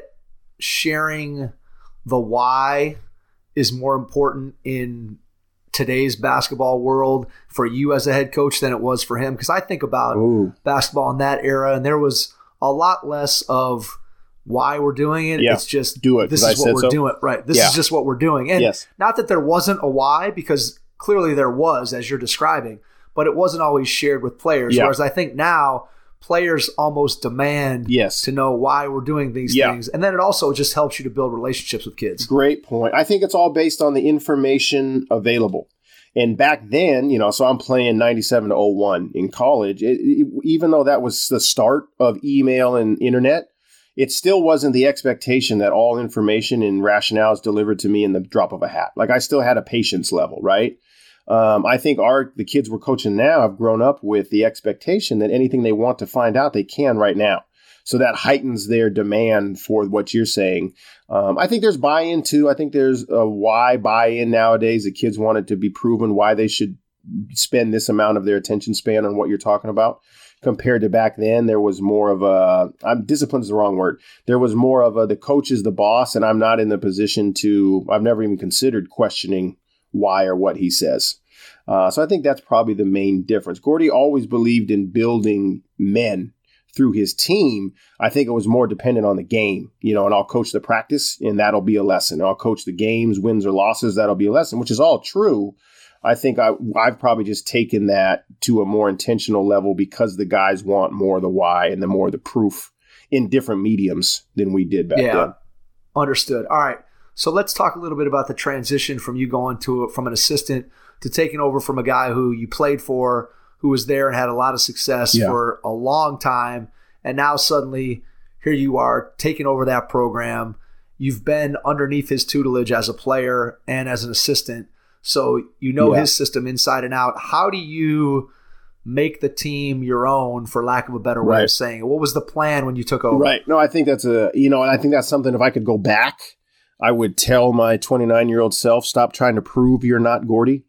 sharing the why is more important in today's basketball world for you as a head coach than it was for him? Because I think about Ooh. basketball in that era, and there was a lot less of why we're doing it. Yeah. It's just, do it. This is what we're so. doing. Right. This yeah. is just what we're doing. And yes. not that there wasn't a why, because clearly there was, as you're describing, but it wasn't always shared with players. Yeah. Whereas I think now players almost demand yes. to know why we're doing these yeah. things. And then it also just helps you to build relationships with kids. Great point. I think it's all based on the information available. And back then, you know, so I'm playing ninety-seven to oh one in college. It, it, even though that was the start of email and internet, it still wasn't the expectation that all information and rationale is delivered to me in the drop of a hat. Like I still had a patience level, right? Um, I think our the kids we're coaching now have grown up with the expectation that anything they want to find out, they can right now. So that heightens their demand for what you're saying. Um, I think there's buy-in too. I think there's a why buy-in nowadays. The kids want it to be proven why they should spend this amount of their attention span on what you're talking about. Compared to back then, there was more of a, I'm discipline is the wrong word. There was more of a, the coach is the boss, and I'm not in the position to, I've never even considered questioning why or what he says. Uh, so I think that's probably the main difference. Gordy always believed in building men through his team. I think it was more dependent on the game, you know, and I'll coach the practice and that'll be a lesson. I'll coach the games, wins or losses, that'll be a lesson, which is all true. I think I, I've probably just taken that to a more intentional level because the guys want more of the why and the more the proof in different mediums than we did back yeah. then. Understood. All right. So let's talk a little bit about the transition from you going to from an assistant to taking over from a guy who you played for, who was there and had a lot of success yeah. for a long time. And now suddenly here you are taking over that program. You've been underneath his tutelage as a player and as an assistant. So you know yeah. his system inside and out. How do you make the team your own, for lack of a better way right. of saying it? What was the plan when you took over? Right. No, I think that's a, you know, and I think that's something if I could go back, I would tell my twenty-nine-year-old self, stop trying to prove you're not Gordy.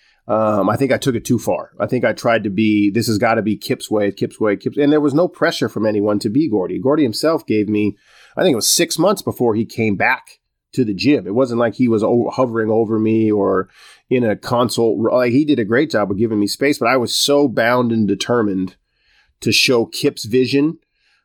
Um, I think I took it too far. I think I tried to be, this has got to be Kip's way, Kip's way, Kip's. And there was no pressure from anyone to be Gordy. Gordy himself gave me, I think it was six months before he came back to the gym. It wasn't like he was o- hovering over me or in a consult. Like he did a great job of giving me space, but I was so bound and determined to show Kip's vision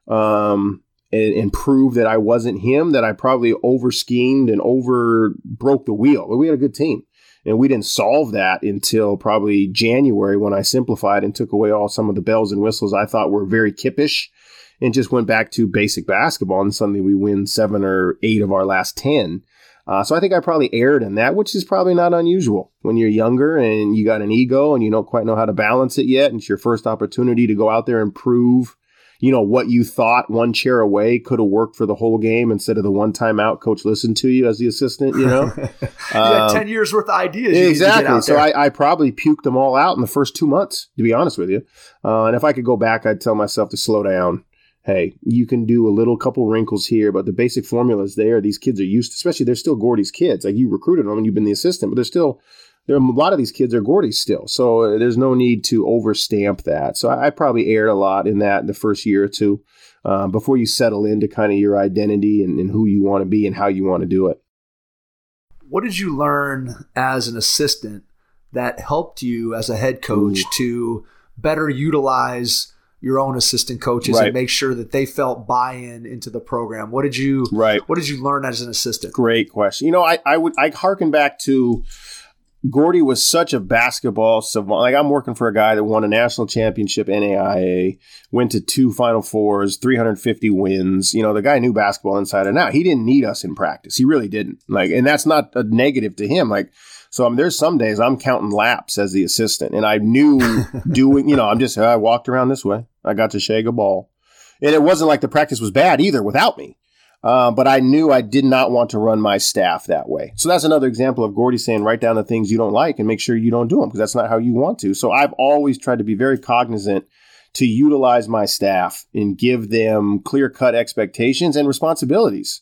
um, and, and prove that I wasn't him, that I probably over schemed and over broke the wheel. But we had a good team. And we didn't solve that until probably January when I simplified and took away all some of the bells and whistles I thought were very Kippish and just went back to basic basketball. And suddenly we win seven or eight of our last ten. Uh, so I think I probably erred in that, which is probably not unusual when you're younger and you got an ego and you don't quite know how to balance it yet. And it's your first opportunity to go out there and prove you know, what you thought one chair away could have worked for the whole game instead of the one time out coach listened to you as the assistant, you know. you had ten years worth of ideas. Exactly. So I, I probably puked them all out in the first two months, to be honest with you. Uh, and if I could go back, I'd tell myself to slow down. Hey, you can do a little couple wrinkles here, but the basic formula is there. These kids are used to, especially they're still Gordy's kids. Like you recruited them and you've been the assistant, but they're still, there are a lot of these kids are Gordy's still. So uh, there's no need to overstamp that. So I, I probably erred a lot in that in the first year or two uh, before you settle into kind of your identity and, and who you want to be and how you want to do it. What did you learn as an assistant that helped you as a head coach Ooh. to better utilize your own assistant coaches right. and make sure that they felt buy-in into the program? What did you right. What did you learn as an assistant? Great question. You know, I, I would I harken back to Gordy was such a basketball savant. Like I'm working for a guy that won a national championship, N A I A, went to two Final Fours, three hundred fifty wins. You know, the guy knew basketball inside and out. He didn't need us in practice. He really didn't. Like, and that's not a negative to him. Like, so I mean, there's some days I'm counting laps as the assistant, and I knew doing. You know, I'm just I walked around this way. I got to shake a ball, and it wasn't like the practice was bad either without me. Uh, but I knew I did not want to run my staff that way. So that's another example of Gordy saying, write down the things you don't like and make sure you don't do them because that's not how you want to. So I've always tried to be very cognizant to utilize my staff and give them clear-cut expectations and responsibilities.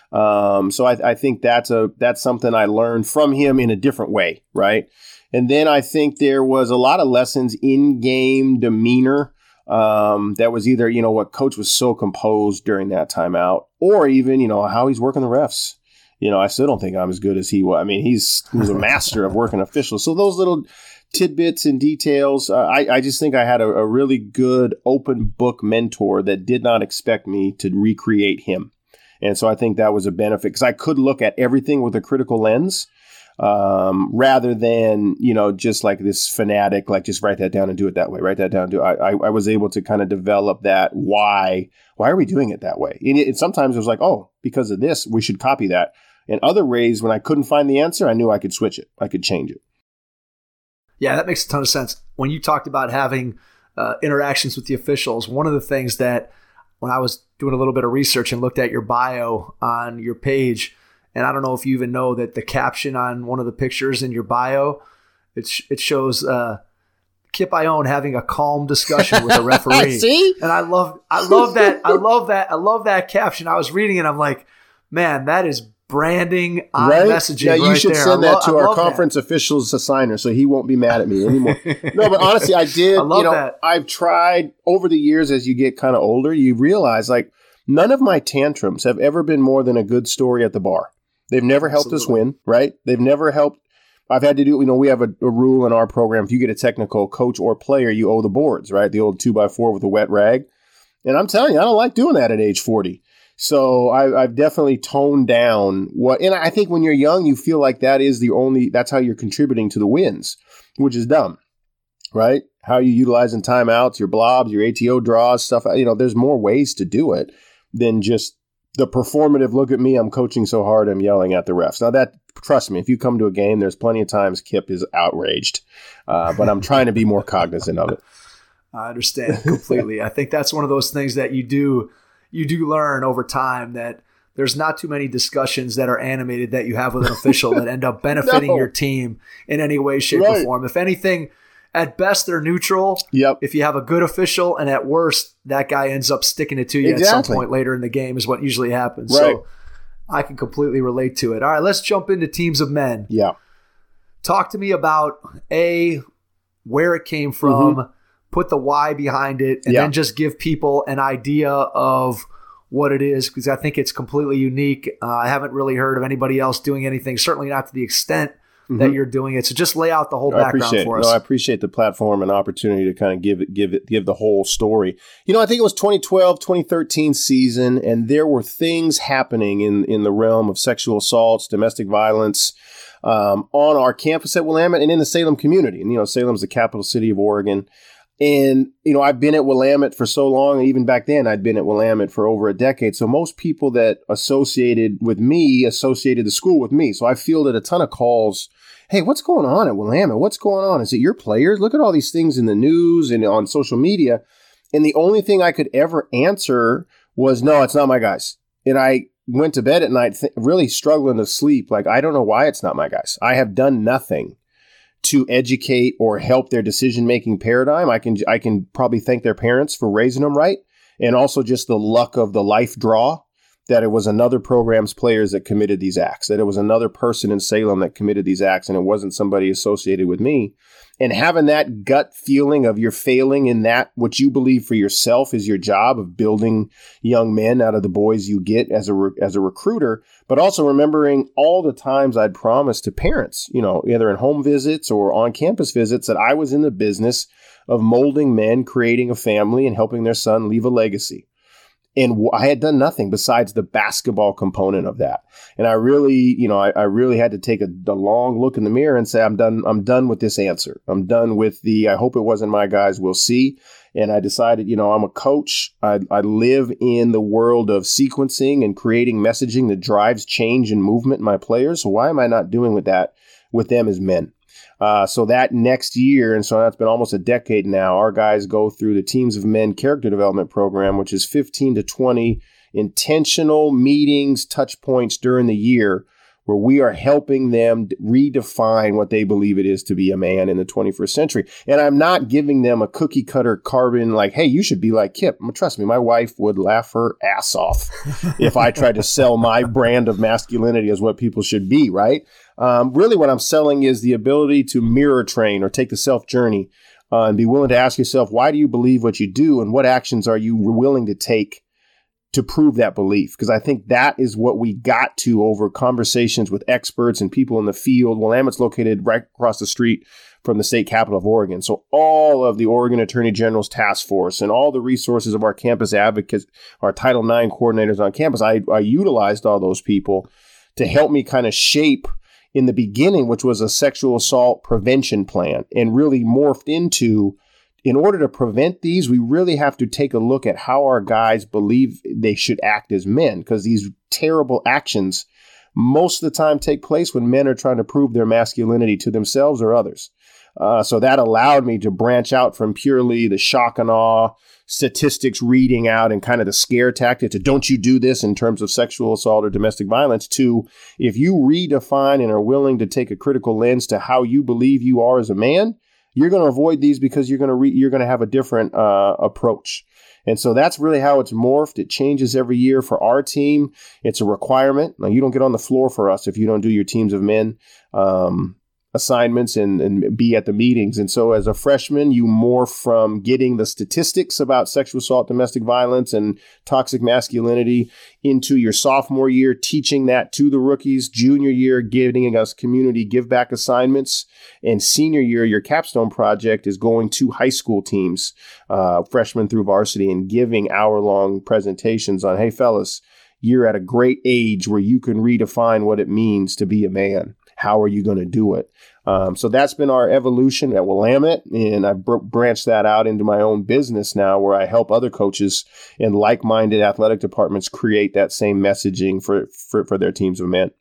Um, so I, I think that's a that's something I learned from him in a different way, right? And then I think there was a lot of lessons in game demeanor. Um, that was either, you know, what coach was so composed during that timeout or even, you know, how he's working the refs. You know, I still don't think I'm as good as he was. I mean, he's he was a master of working officials. So those little tidbits and details, uh, I, I just think I had a, a really good open book mentor that did not expect me to recreate him. And so I think that was a benefit because I could look at everything with a critical lens. Um, rather than, you know, just like this fanatic, like just write that down and do it that way, write that down. Do I, I, I was able to kind of develop that. Why, why are we doing it that way? And, it, and sometimes it was like, oh, because of this, we should copy that. In other ways, when I couldn't find the answer, I knew I could switch it. I could change it. Yeah, that makes a ton of sense. When you talked about having uh, interactions with the officials, one of the things that when I was doing a little bit of research and looked at your bio on your page, and I don't know if you even know that the caption on one of the pictures in your bio, it, sh- it shows uh, Kip Ione having a calm discussion with a referee. See? And I love, I love that. I love that. I love that caption. I was reading it. I'm like, man, that is branding on right? messaging. Yeah, you right should there. send I that lo- to our conference that. officials assigner so he won't be mad at me anymore. No, but honestly, I did. I love you know, that. I've tried over the years as you get kind of older, you realize like none of my tantrums have ever been more than a good story at the bar. They've never helped Absolutely. us win, right? They've never helped. I've had to do, you know, we have a, a rule in our program. If you get a technical coach or player, you owe the boards, right? The old two by four with a wet rag. And I'm telling you, I don't like doing that at age forty. So I, I've definitely toned down what, and I think when you're young, you feel like that is the only, that's how you're contributing to the wins, which is dumb, right? How you utilizing timeouts, your blobs, your A T O draws, stuff. You know, there's more ways to do it than just the performative, look at me, I'm coaching so hard, I'm yelling at the refs. Now that, trust me, if you come to a game, there's plenty of times Kip is outraged, uh, but I'm trying to be more cognizant of it. I understand completely. I think that's one of those things that you do, you do learn over time that there's not too many discussions that are animated that you have with an official that end up benefiting no. your team in any way, shape, right. or form. If anything, at best, they're neutral. Yep. If you have a good official, and at worst, that guy ends up sticking it to you exactly. at some point later in the game is what usually happens. Right. So I can completely relate to it. All right, let's jump into teams of men. Yeah. Talk to me about, A, where it came from, mm-hmm. put the why behind it, and yeah. then just give people an idea of what it is, because I think it's completely unique. Uh, I haven't really heard of anybody else doing anything, certainly not to the extent Mm-hmm. that you're doing it. So just lay out the whole no, background for us. No, I appreciate the platform and opportunity to kind of give it, give it, give the whole story. You know, I think it was twenty twelve, twenty thirteen season, and there were things happening in, in the realm of sexual assaults, domestic violence, um, on our campus at Willamette and in the Salem community. And, you know, Salem's the capital city of Oregon. And, you know, I've been at Willamette for so long. Even back then, I'd been at Willamette for over a decade. So most people that associated with me associated the school with me. So I fielded a ton of calls. Hey, what's going on at Willamette? What's going on? Is it your players? Look at all these things in the news and on social media. And the only thing I could ever answer was, no, it's not my guys. And I went to bed at night th- really struggling to sleep. Like, I don't know why it's not my guys. I have done nothing to educate or help their decision-making paradigm. I can I can probably thank their parents for raising them right. And also just the luck of the life draw that it was another program's players that committed these acts, that it was another person in Salem that committed these acts, and it wasn't somebody associated with me. And having that gut feeling of you're failing in that, what you believe for yourself is your job of building young men out of the boys you get as a, re- as a recruiter, but also remembering all the times I'd promised to parents, you know, either in home visits or on campus visits, that I was in the business of molding men, creating a family, and helping their son leave a legacy. And I had done nothing besides the basketball component of that. And I really, you know, I, I really had to take a, a long look in the mirror and say, I'm done. I'm done with this answer. I'm done with the, I hope it wasn't my guys. We'll see. And I decided, you know, I'm a coach. I, I live in the world of sequencing and creating messaging that drives change and movement in my players. So why am I not doing with that with them as men? Uh, so that next year, and so that's been almost a decade now, our guys go through the Teams of Men Character Development Program, which is fifteen to twenty intentional meetings, touch points during the year, where we are helping them redefine what they believe it is to be a man in the twenty-first century. And I'm not giving them a cookie cutter carbon like, hey, you should be like Kip. Trust me, my wife would laugh her ass off if I tried to sell my brand of masculinity as what people should be, right? Um, really what I'm selling is the ability to mirror train or take the self journey uh, and be willing to ask yourself, why do you believe what you do, and what actions are you willing to take to prove that belief? Because I think that is what we got to over conversations with experts and people in the field. Willamette's located right across the street from the state capital of Oregon. So all of the Oregon Attorney General's task force and all the resources of our campus advocates, our Title nine coordinators on campus, I, I utilized all those people to help me kind of shape in the beginning, which was a sexual assault prevention plan, and really morphed into, in order to prevent these, we really have to take a look at how our guys believe they should act as men, because these terrible actions most of the time take place when men are trying to prove their masculinity to themselves or others. Uh, so that allowed me to branch out from purely the shock and awe, statistics reading out and kind of the scare tactic to don't you do this in terms of sexual assault or domestic violence, to if you redefine and are willing to take a critical lens to how you believe you are as a man, you're going to avoid these because you're going to re- you're going to have a different uh, approach. And so that's really how it's morphed. It changes every year for our team. It's a requirement. Now, you don't get on the floor for us if you don't do your Teams of Men um, assignments and, and be at the meetings. And so as a freshman, you morph from getting the statistics about sexual assault, domestic violence, and toxic masculinity into your sophomore year, teaching that to the rookies. Junior year, giving us community give back assignments. And senior year, your capstone project is going to high school teams, uh, freshmen through varsity, and giving hour-long presentations on, hey, fellas, you're at a great age where you can redefine what it means to be a man. How are you going to do it? Um, so that's been our evolution at Willamette, and I've br- branched that out into my own business now, where I help other coaches in like-minded athletic departments create that same messaging for, for, for their teams of men.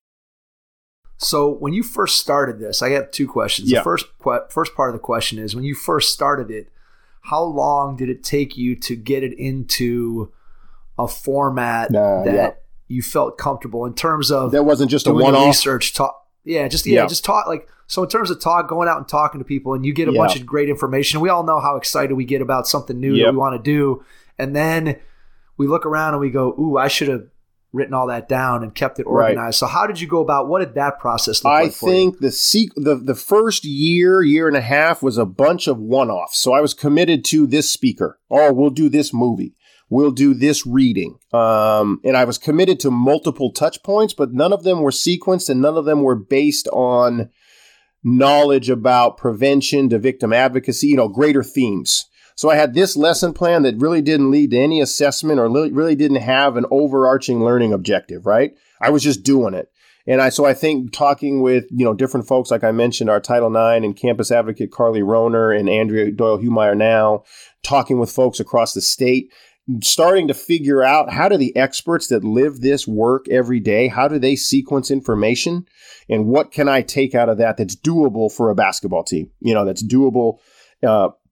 So when you first started this, I have two questions. Yeah. The first first part of the question is, when you first started it, how long did it take you to get it into a format uh, that yeah. you felt comfortable in terms of that wasn't just a doing one-off research talk? Yeah, just yeah, Yeah. just talk like so. In terms of talk, going out and talking to people, and you get a Yeah. bunch of great information. We all know how excited we get about something new Yep. that we want to do, and then we look around and we go, "Ooh, I should have written all that down and kept it organized." Right. So, how did you go about? What did that process look I like for you? think the, se- the the first year, year and a half was a bunch of one-offs. So I was committed to this speaker. Oh, we'll do this movie. We'll do this reading. Um, and I was committed to multiple touch points, but none of them were sequenced and none of them were based on knowledge about prevention to victim advocacy, you know, greater themes. So I had this lesson plan that really didn't lead to any assessment or li- really didn't have an overarching learning objective, right? I was just doing it. And I, so I think talking with, you know, different folks, like I mentioned, our Title nine and campus advocate, Carly Roner and Andrea Doyle-Humeyer now, talking with folks across the state, starting to figure out how do the experts that live this work every day, how do they sequence information, and what can I take out of that that's doable for a basketball team, you know, that's doable uh,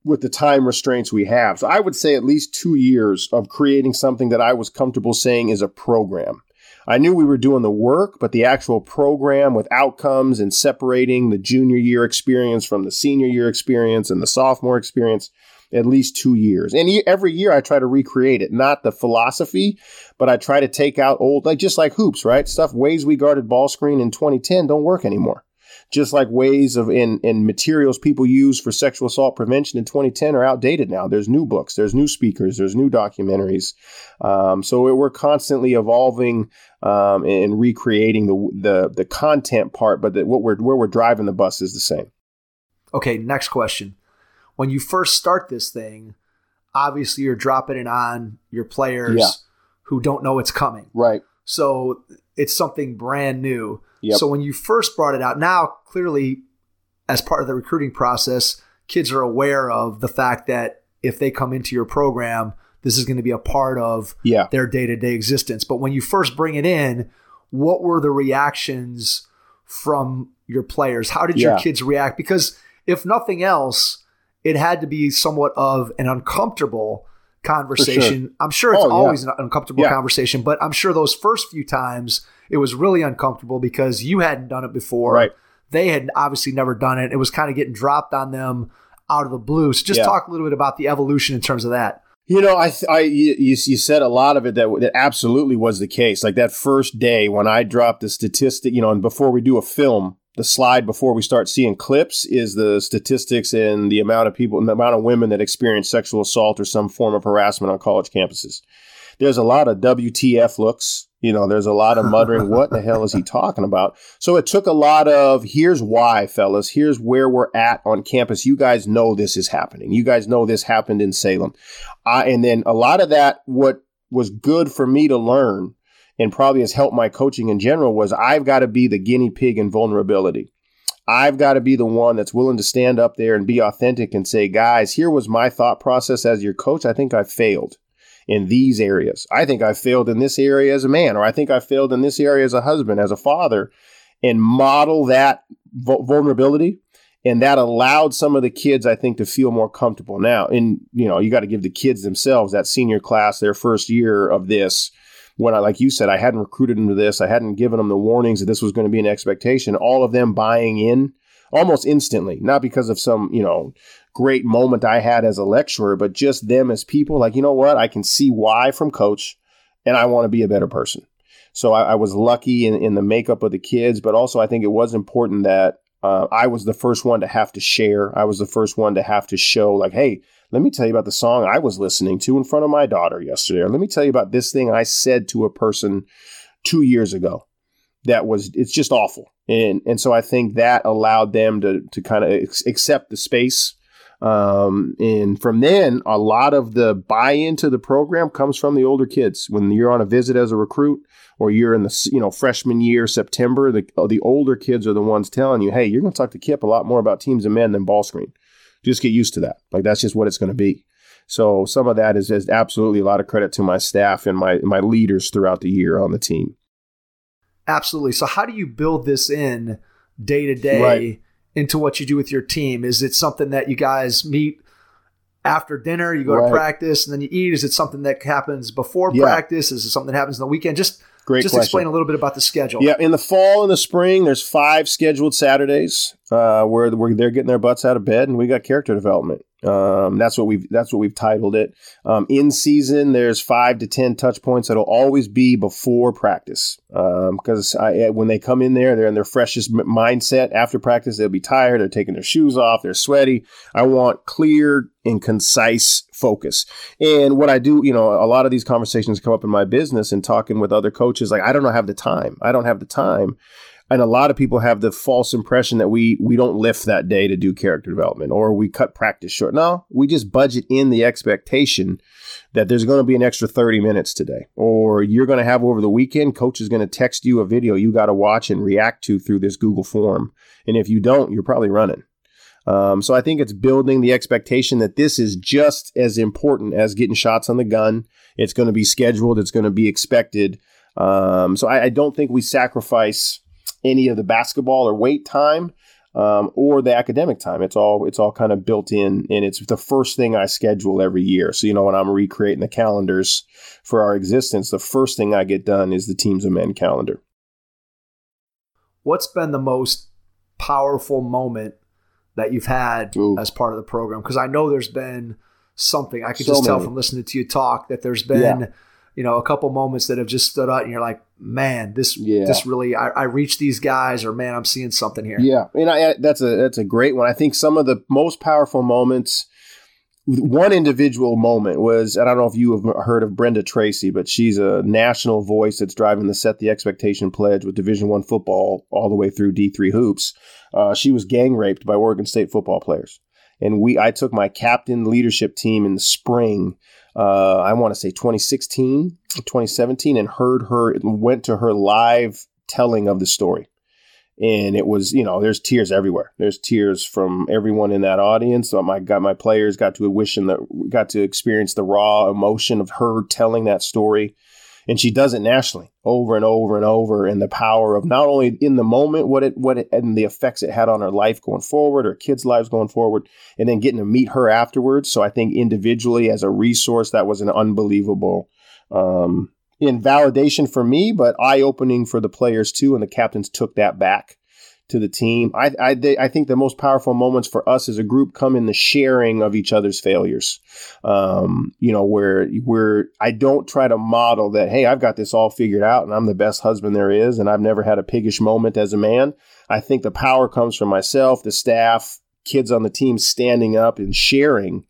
with the time restraints we have. So I would say at least two years of creating something that I was comfortable saying is a program. I knew we were doing the work, but the actual program with outcomes and separating the junior year experience from the senior year experience and the sophomore experience, at least two years. And every year I try to recreate it, not the philosophy, but I try to take out old, like just like hoops, right? Stuff, ways we guarded ball screen in twenty ten don't work anymore. Just like ways of in, in materials people use for sexual assault prevention in twenty ten are outdated now. There's new books, there's new speakers, there's new documentaries. Um, so we're constantly evolving um, and recreating the, the the content part, but the, what we're where we're driving the bus is the same. Okay, next question. When you first start this thing, obviously you're dropping it on your players Yeah. who don't know it's coming. Right. So it's something brand new. Yep. So when you first brought it out, now clearly as part of the recruiting process, kids are aware of the fact that if they come into your program, this is going to be a part of Yeah. their day-to-day existence. But when you first bring it in, what were the reactions from your players? How did Yeah. your kids react? Because if nothing else, it had to be somewhat of an uncomfortable conversation. I'm sure it's Oh, yeah. always an uncomfortable Yeah. conversation, but I'm sure those first few times it was really uncomfortable because you hadn't done it before. Right. They had obviously never done it. It was kind of getting dropped on them out of the blue. So just Yeah. talk a little bit about the evolution in terms of that. You know, I, I, you, you said a lot of it that that absolutely was the case. Like that first day when I dropped the statistic, you know, and before we do a film, the slide before we start seeing clips is the statistics and the amount of people and the amount of women that experience sexual assault or some form of harassment on college campuses. There's a lot of W T F looks. You know, there's a lot of muttering, what the hell is he talking about? So it took a lot of, here's why, fellas. Here's where we're at on campus. You guys know this is happening. You guys know this happened in Salem. Uh, and then a lot of that, what was good for me to learn and probably has helped my coaching in general was I've got to be the guinea pig in vulnerability. I've got to be the one that's willing to stand up there and be authentic and say, guys, here was my thought process as your coach. I think I failed in these areas. I think I failed in this area as a man, or I think I failed in this area as a husband, as a father, and model that vulnerability. And that allowed some of the kids, I think, to feel more comfortable. Now, and you know, you got to give the kids themselves, that senior class, their first year of this, when I, like you said, I hadn't recruited them to this. I hadn't given them the warnings that this was going to be an expectation. All of them buying in almost instantly, not because of some, you know, great moment I had as a lecturer, but just them as people. Like, you know what? I can see why from coach, and I want to be a better person. So I, I was lucky in, in the makeup of the kids, but also I think it was important that uh, I was the first one to have to share. I was the first one to have to show, like, hey, let me tell you about the song I was listening to in front of my daughter yesterday. Or let me tell you about this thing I said to a person two years ago. That was, it's just awful. And and so I think that allowed them to to kind of ex- accept the space. Um, and from then, a lot of the buy-in to the program comes from the older kids. When you're on a visit as a recruit, or you're in the you know freshman year, September, the the older kids are the ones telling you, hey, you're going to talk to Kip a lot more about teams and men than ball screen. Just get used to that. Like, that's just what it's going to be. So some of that is, is absolutely a lot of credit to my staff and my my leaders throughout the year on the team. Absolutely. So how do you build this in day to day Right. into what you do with your team? Is it something that you guys meet after dinner, you go Right. to practice and then you eat? Is it something that happens before Yeah. practice? Is it something that happens on the weekend? Just, Great just question. explain a little bit about the schedule. Yeah, in the fall and the spring, there's five scheduled Saturdays uh, where, where they're getting their butts out of bed, and we got character development. Um, that's what we've that's what we've titled it. Um, in season, there's five to ten touch points that'll always be before practice, because um, when they come in there, they're in their freshest m- mindset. After practice, they'll be tired. They're taking their shoes off. They're sweaty. I want clear and concise focus. And what I do, you know, a lot of these conversations come up in my business and talking with other coaches. Like, I don't have the time. I don't have the time. And a lot of people have the false impression that we we don't lift that day to do character development, or we cut practice short. No, we just budget in the expectation that there's going to be an extra thirty minutes today, or you're going to have over the weekend, coach is going to text you a video you got to watch and react to through this Google form. And if you don't, you're probably running. Um, so I think it's building the expectation that this is just as important as getting shots on the gun. It's going to be scheduled. It's going to be expected. Um, so I, I don't think we sacrifice any of the basketball or weight time. um, or the academic time. It's all it's all kind of built in, and it's the first thing I schedule every year. So, you know, when I'm recreating the calendars for our existence, the first thing I get done is the Teams of Men calendar. What's been the most powerful moment that you've had Ooh. as part of the program? Because I know there's been something. I could so just tell many. from listening to you talk that there's been, yeah. you know, a couple moments that have just stood out, and you're like, man, this yeah. this really, I, I reached these guys, or man, I'm seeing something here. Yeah, and I, that's a that's a great one. I think some of the most powerful moments. One individual moment was, and I don't know if you have heard of Brenda Tracy, but she's a national voice that's driving the Set the Expectation pledge with Division One football all the way through D three hoops. Uh, she was gang raped by Oregon State football players. And we, I took my captain leadership team in the spring, uh, I want to say twenty sixteen, twenty seventeen, and heard her, went to her live telling of the story. And it was, you know, there's tears everywhere. There's tears from everyone in that audience. So my got my players got to wish and got to experience the raw emotion of her telling that story. And she does it nationally over and over and over. And the power of not only in the moment, what it, what it, and the effects it had on her life going forward, her kids' lives going forward, and then getting to meet her afterwards. So I think individually as a resource, that was an unbelievable, um, in validation for me, but eye-opening for the players too, and the captains took that back to the team. I I, they, I think the most powerful moments for us as a group come in the sharing of each other's failures. Um, you know, where where I don't try to model that, hey, I've got this all figured out and I'm the best husband there is, and I've never had a piggish moment as a man. I think the power comes from myself, the staff, kids on the team standing up and sharing.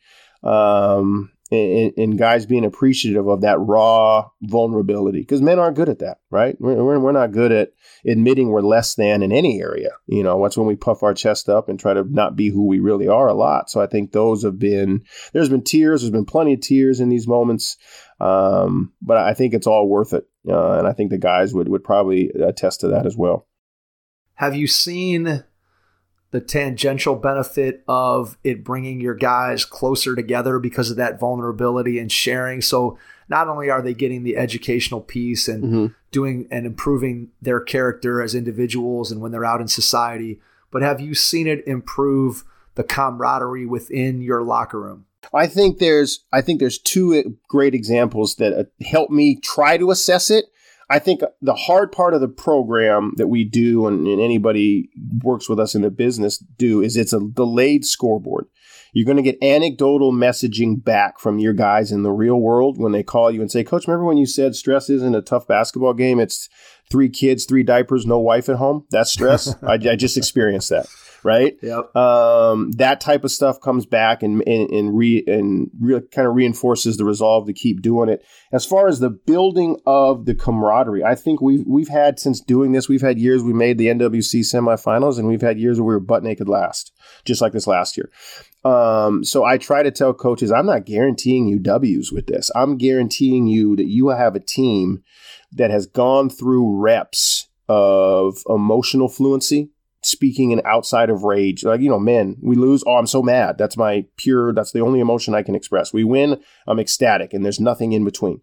Um, And, and guys being appreciative of that raw vulnerability, because men aren't good at that, right? We're, we're not good at admitting we're less than in any area. You know, that's when we puff our chest up and try to not be who we really are a lot. So I think those have been, there's been tears, there's been plenty of tears in these moments, um, but I think it's all worth it. Uh, and I think the guys would, would probably attest to that as well. Have you seen the tangential benefit of it bringing your guys closer together because of that vulnerability and sharing? So not only are they getting the educational piece and mm-hmm. doing and improving their character as individuals and when they're out in society, but have you seen it improve the camaraderie within your locker room? I think there's, I think there's two great examples that help me try to assess it. I think the hard part of the program that we do, and, and anybody works with us in the business do, is it's a delayed scoreboard. You're going to get anecdotal messaging back from your guys in the real world when they call you and say, Coach, remember when you said stress isn't a tough basketball game? It's three kids, three diapers, no wife at home. That's stress. I, I just experienced that. Right. Yep. Um, that type of stuff comes back and and, and re and re, kind of reinforces the resolve to keep doing it. As far as the building of the camaraderie, I think we've we've had since doing this, we've had years we made the N W C semifinals, and we've had years where we were butt naked last, just like this last year. Um, so I try to tell coaches, I'm not guaranteeing you W's with this. I'm guaranteeing you that you have a team that has gone through reps of emotional fluency, speaking in outside of rage. Like, you know, men, we lose. Oh, I'm so mad. That's my pure, that's the only emotion I can express. We win, I'm ecstatic, and there's nothing in between.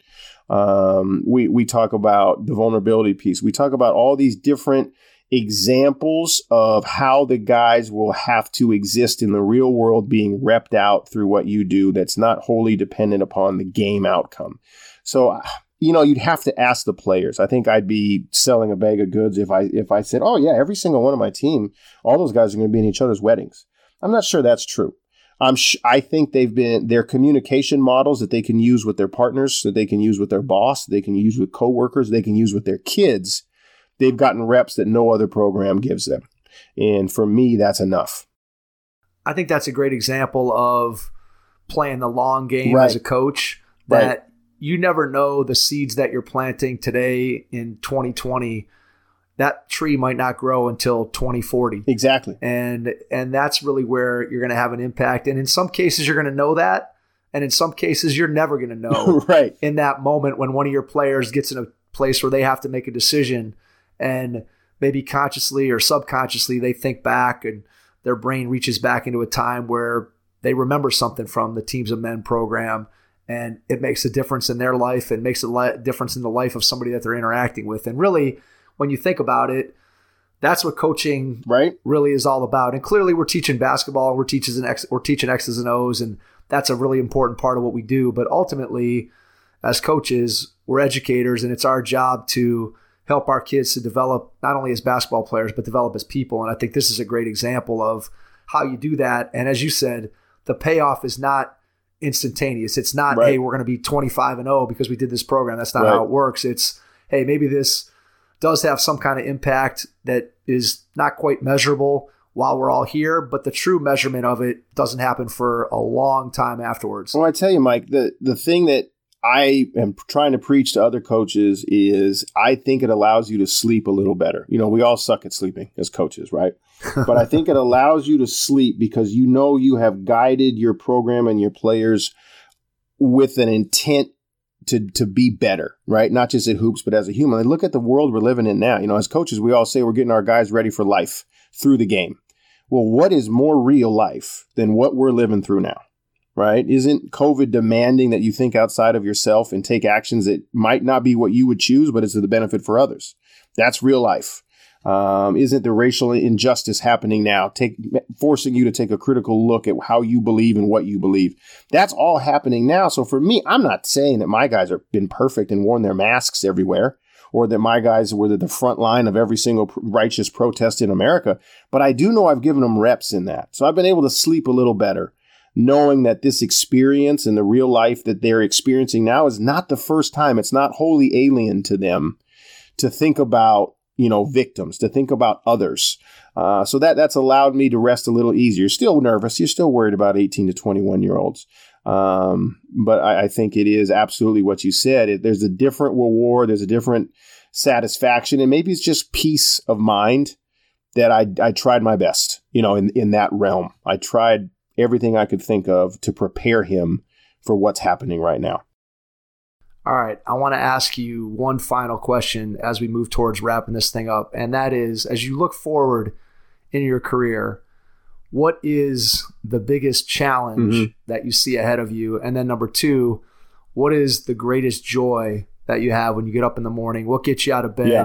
Um, we, we talk about the vulnerability piece. We talk about all these different examples of how the guys will have to exist in the real world being repped out through what you do that's not wholly dependent upon the game outcome. So, you know, you'd have to ask the players. I think I'd be selling a bag of goods if I if I said, oh, yeah, every single one of my team, all those guys are going to be in each other's weddings. I'm not sure that's true. I'm sh- I think they've been their communication models that they can use with their partners, that they can use with their boss, they can use with coworkers, they can use with their kids. They've gotten reps that no other program gives them. And for me, that's enough. I think that's a great example of playing the long game right. as a coach, that right. you never know the seeds that you're planting today in twenty twenty. That tree might not grow until twenty forty. Exactly. And and that's really where you're going to have an impact. And in some cases, you're going to know that. And in some cases, you're never going to know right. in that moment when one of your players gets in a place where they have to make a decision, and maybe consciously or subconsciously they think back and their brain reaches back into a time where they remember something from the Teams of Men program, and it makes a difference in their life and makes a li- difference in the life of somebody that they're interacting with. And really, when you think about it, that's what coaching right? really is all about. And clearly we're teaching basketball, we're teaching an X, we're teaching X's and O's, and that's a really important part of what we do. But ultimately, as coaches, we're educators, and it's our job to help our kids to develop not only as basketball players, but develop as people. And I think this is a great example of how you do that. And as you said, the payoff is not instantaneous. It's not, right. hey, we're going to be twenty-five and oh because we did this program. That's not right. how it works. It's, hey, maybe this does have some kind of impact that is not quite measurable while we're all here, but the true measurement of it doesn't happen for a long time afterwards. Well, I tell you, Mike, the, the thing that I am trying to preach to other coaches is I think it allows you to sleep a little better. You know, we all suck at sleeping as coaches, right? But I think it allows you to sleep because you know you have guided your program and your players with an intent to to be better, right? Not just at hoops, but as a human. And look at the world we're living in now. You know, as coaches, we all say we're getting our guys ready for life through the game. Well, what is more real life than what we're living through now? Right? Isn't COVID demanding that you think outside of yourself and take actions that might not be what you would choose, but is to the benefit for others? That's real life. Um, isn't the racial injustice happening now, take, forcing you to take a critical look at how you believe and what you believe? That's all happening now. So for me, I'm not saying that my guys have been perfect and worn their masks everywhere, or that my guys were at the front line of every single righteous protest in America, but I do know I've given them reps in that. So I've been able to sleep a little better, knowing that this experience and the real life that they're experiencing now is not the first time. It's not wholly alien to them to think about, you know, victims, to think about others. Uh, so that that's allowed me to rest a little easier. You're still nervous. You're still worried about eighteen to twenty-one year olds. Um, but I, I think it is absolutely what you said. It, there's a different reward. There's a different satisfaction. And maybe it's just peace of mind that I, I tried my best, you know, in, in that realm. I tried everything I could think of to prepare him for what's happening right now. All right. I want to ask you one final question as we move towards wrapping this thing up. And that is, as you look forward in your career, what is the biggest challenge mm-hmm. that you see ahead of you? And then number two, what is the greatest joy that you have when you get up in the morning? What gets you out of bed yeah.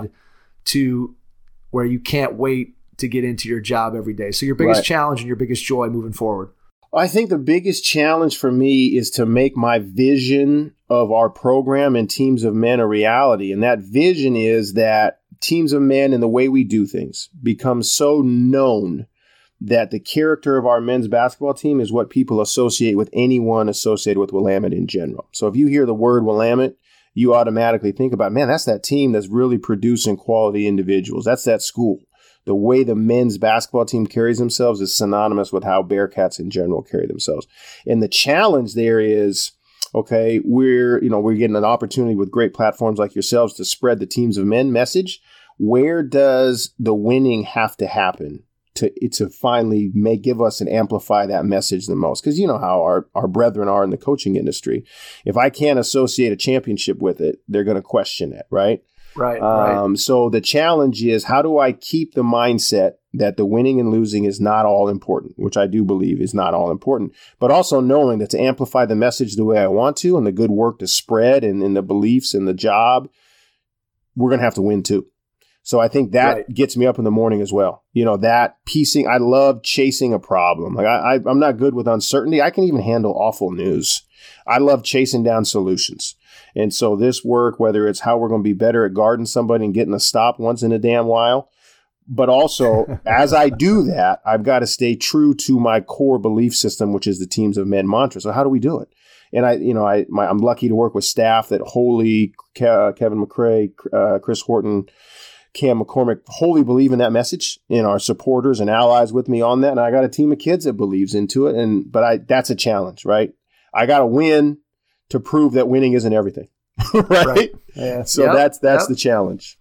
to where you can't wait to get into your job every day? So your biggest right. challenge and your biggest joy moving forward. I think the biggest challenge for me is to make my vision of our program and Teams of Men a reality. And that vision is that Teams of Men and the way we do things becomes so known that the character of our men's basketball team is what people associate with anyone associated with Willamette in general. So if you hear the word Willamette, you automatically think about, man, that's that team that's really producing quality individuals. That's that school. The way the men's basketball team carries themselves is synonymous with how Bearcats in general carry themselves. And the challenge there is, okay, we're, you know, we're getting an opportunity with great platforms like yourselves to spread the Teams of Men message. Where does the winning have to happen to to finally make give us and amplify that message the most? Because you know how our, our brethren are in the coaching industry. If I can't associate a championship with it, they're going to question it, right? Right, um, right. So the challenge is, how do I keep the mindset that the winning and losing is not all important, which I do believe is not all important, but also knowing that to amplify the message the way I want to and the good work to spread and, and the beliefs and the job, we're going to have to win too. So I think that right. gets me up in the morning as well. You know, that piecing, I love chasing a problem. Like I, I, I'm not good with uncertainty. I can even handle awful news. I love chasing down solutions. And so this work, whether it's how we're going to be better at guarding somebody and getting a stop once in a damn while, but also as I do that, I've got to stay true to my core belief system, which is the Teams of Men mantra. So how do we do it? And I, you know, I, my, I'm lucky to work with staff that wholly, Ke- Kevin McCrae, uh, Chris Horton, Cam McCormick, wholly believe in that message, and our supporters and allies with me on that. And I got a team of kids that believes into it. And but I, that's a challenge, right? I got to win to prove that winning isn't everything, right? right? Yeah. So yep. that's that's yep. the challenge.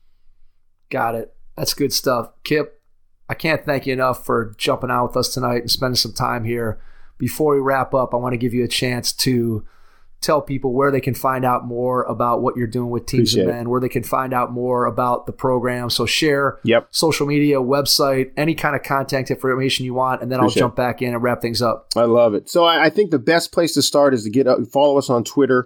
Got it. That's good stuff. Kip, I can't thank you enough for jumping out with us tonight and spending some time here. Before we wrap up, I want to give you a chance to tell people where they can find out more about what you're doing with Teams of Men, where they can find out more about the program. So share yep. social media, website, any kind of contact information you want, and then Appreciate I'll jump back in and wrap things up. I love it. So I, I think the best place to start is to get up, follow us on Twitter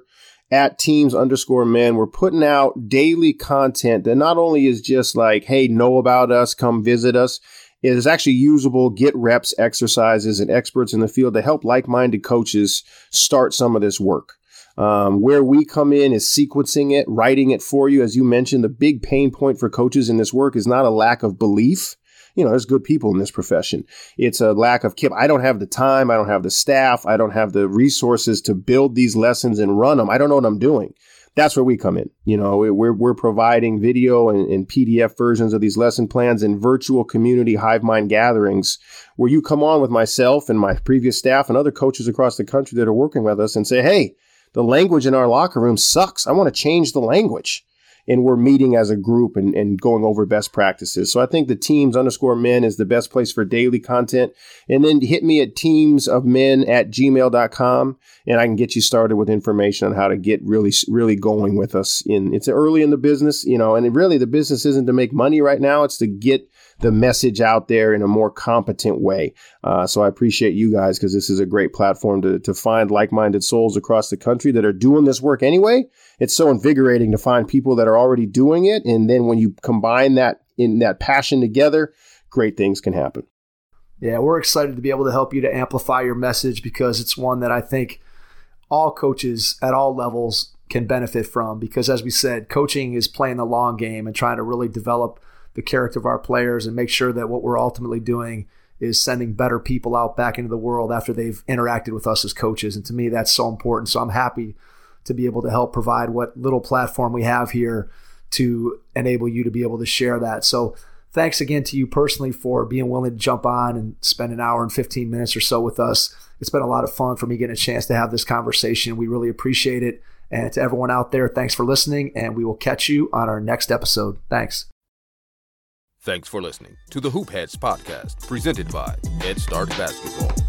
at teams underscore men. We're putting out daily content that not only is just like, hey, know about us, come visit us. It is actually usable get reps exercises and experts in the field to help like-minded coaches start some of this work. Um, where we come in is sequencing it, writing it for you. As you mentioned, the big pain point for coaches in this work is not a lack of belief. You know, there's good people in this profession. It's a lack of, Kip, I don't have the time. I don't have the staff. I don't have the resources to build these lessons and run them. I don't know what I'm doing. That's where we come in. You know, we're we're providing video and, and P D F versions of these lesson plans and virtual community hive mind gatherings where you come on with myself and my previous staff and other coaches across the country that are working with us and say, hey, the language in our locker room sucks. I want to change the language. And we're meeting as a group and, and going over best practices. So I think the teams underscore men is the best place for daily content. And then hit me at teamsofmen at gmail dot com and I can get you started with information on how to get really, really going with us. In It's early in the business, you know, and really the business isn't to make money right now. It's to get the message out there in a more competent way. Uh, so I appreciate you guys because this is a great platform to, to find like-minded souls across the country that are doing this work anyway. It's so invigorating to find people that are already doing it. And then when you combine that in that passion together, great things can happen. Yeah, we're excited to be able to help you to amplify your message because it's one that I think all coaches at all levels can benefit from because, as we said, coaching is playing the long game and trying to really develop the character of our players and make sure that what we're ultimately doing is sending better people out back into the world after they've interacted with us as coaches. And to me, that's so important. So I'm happy to be able to help provide what little platform we have here to enable you to be able to share that. So thanks again to you personally for being willing to jump on and spend an hour and fifteen minutes or so with us. It's been a lot of fun for me getting a chance to have this conversation. We really appreciate it. And to everyone out there, thanks for listening, and we will catch you on our next episode. Thanks. Thanks for listening to the Hoop Heads podcast, presented by Head Start Basketball.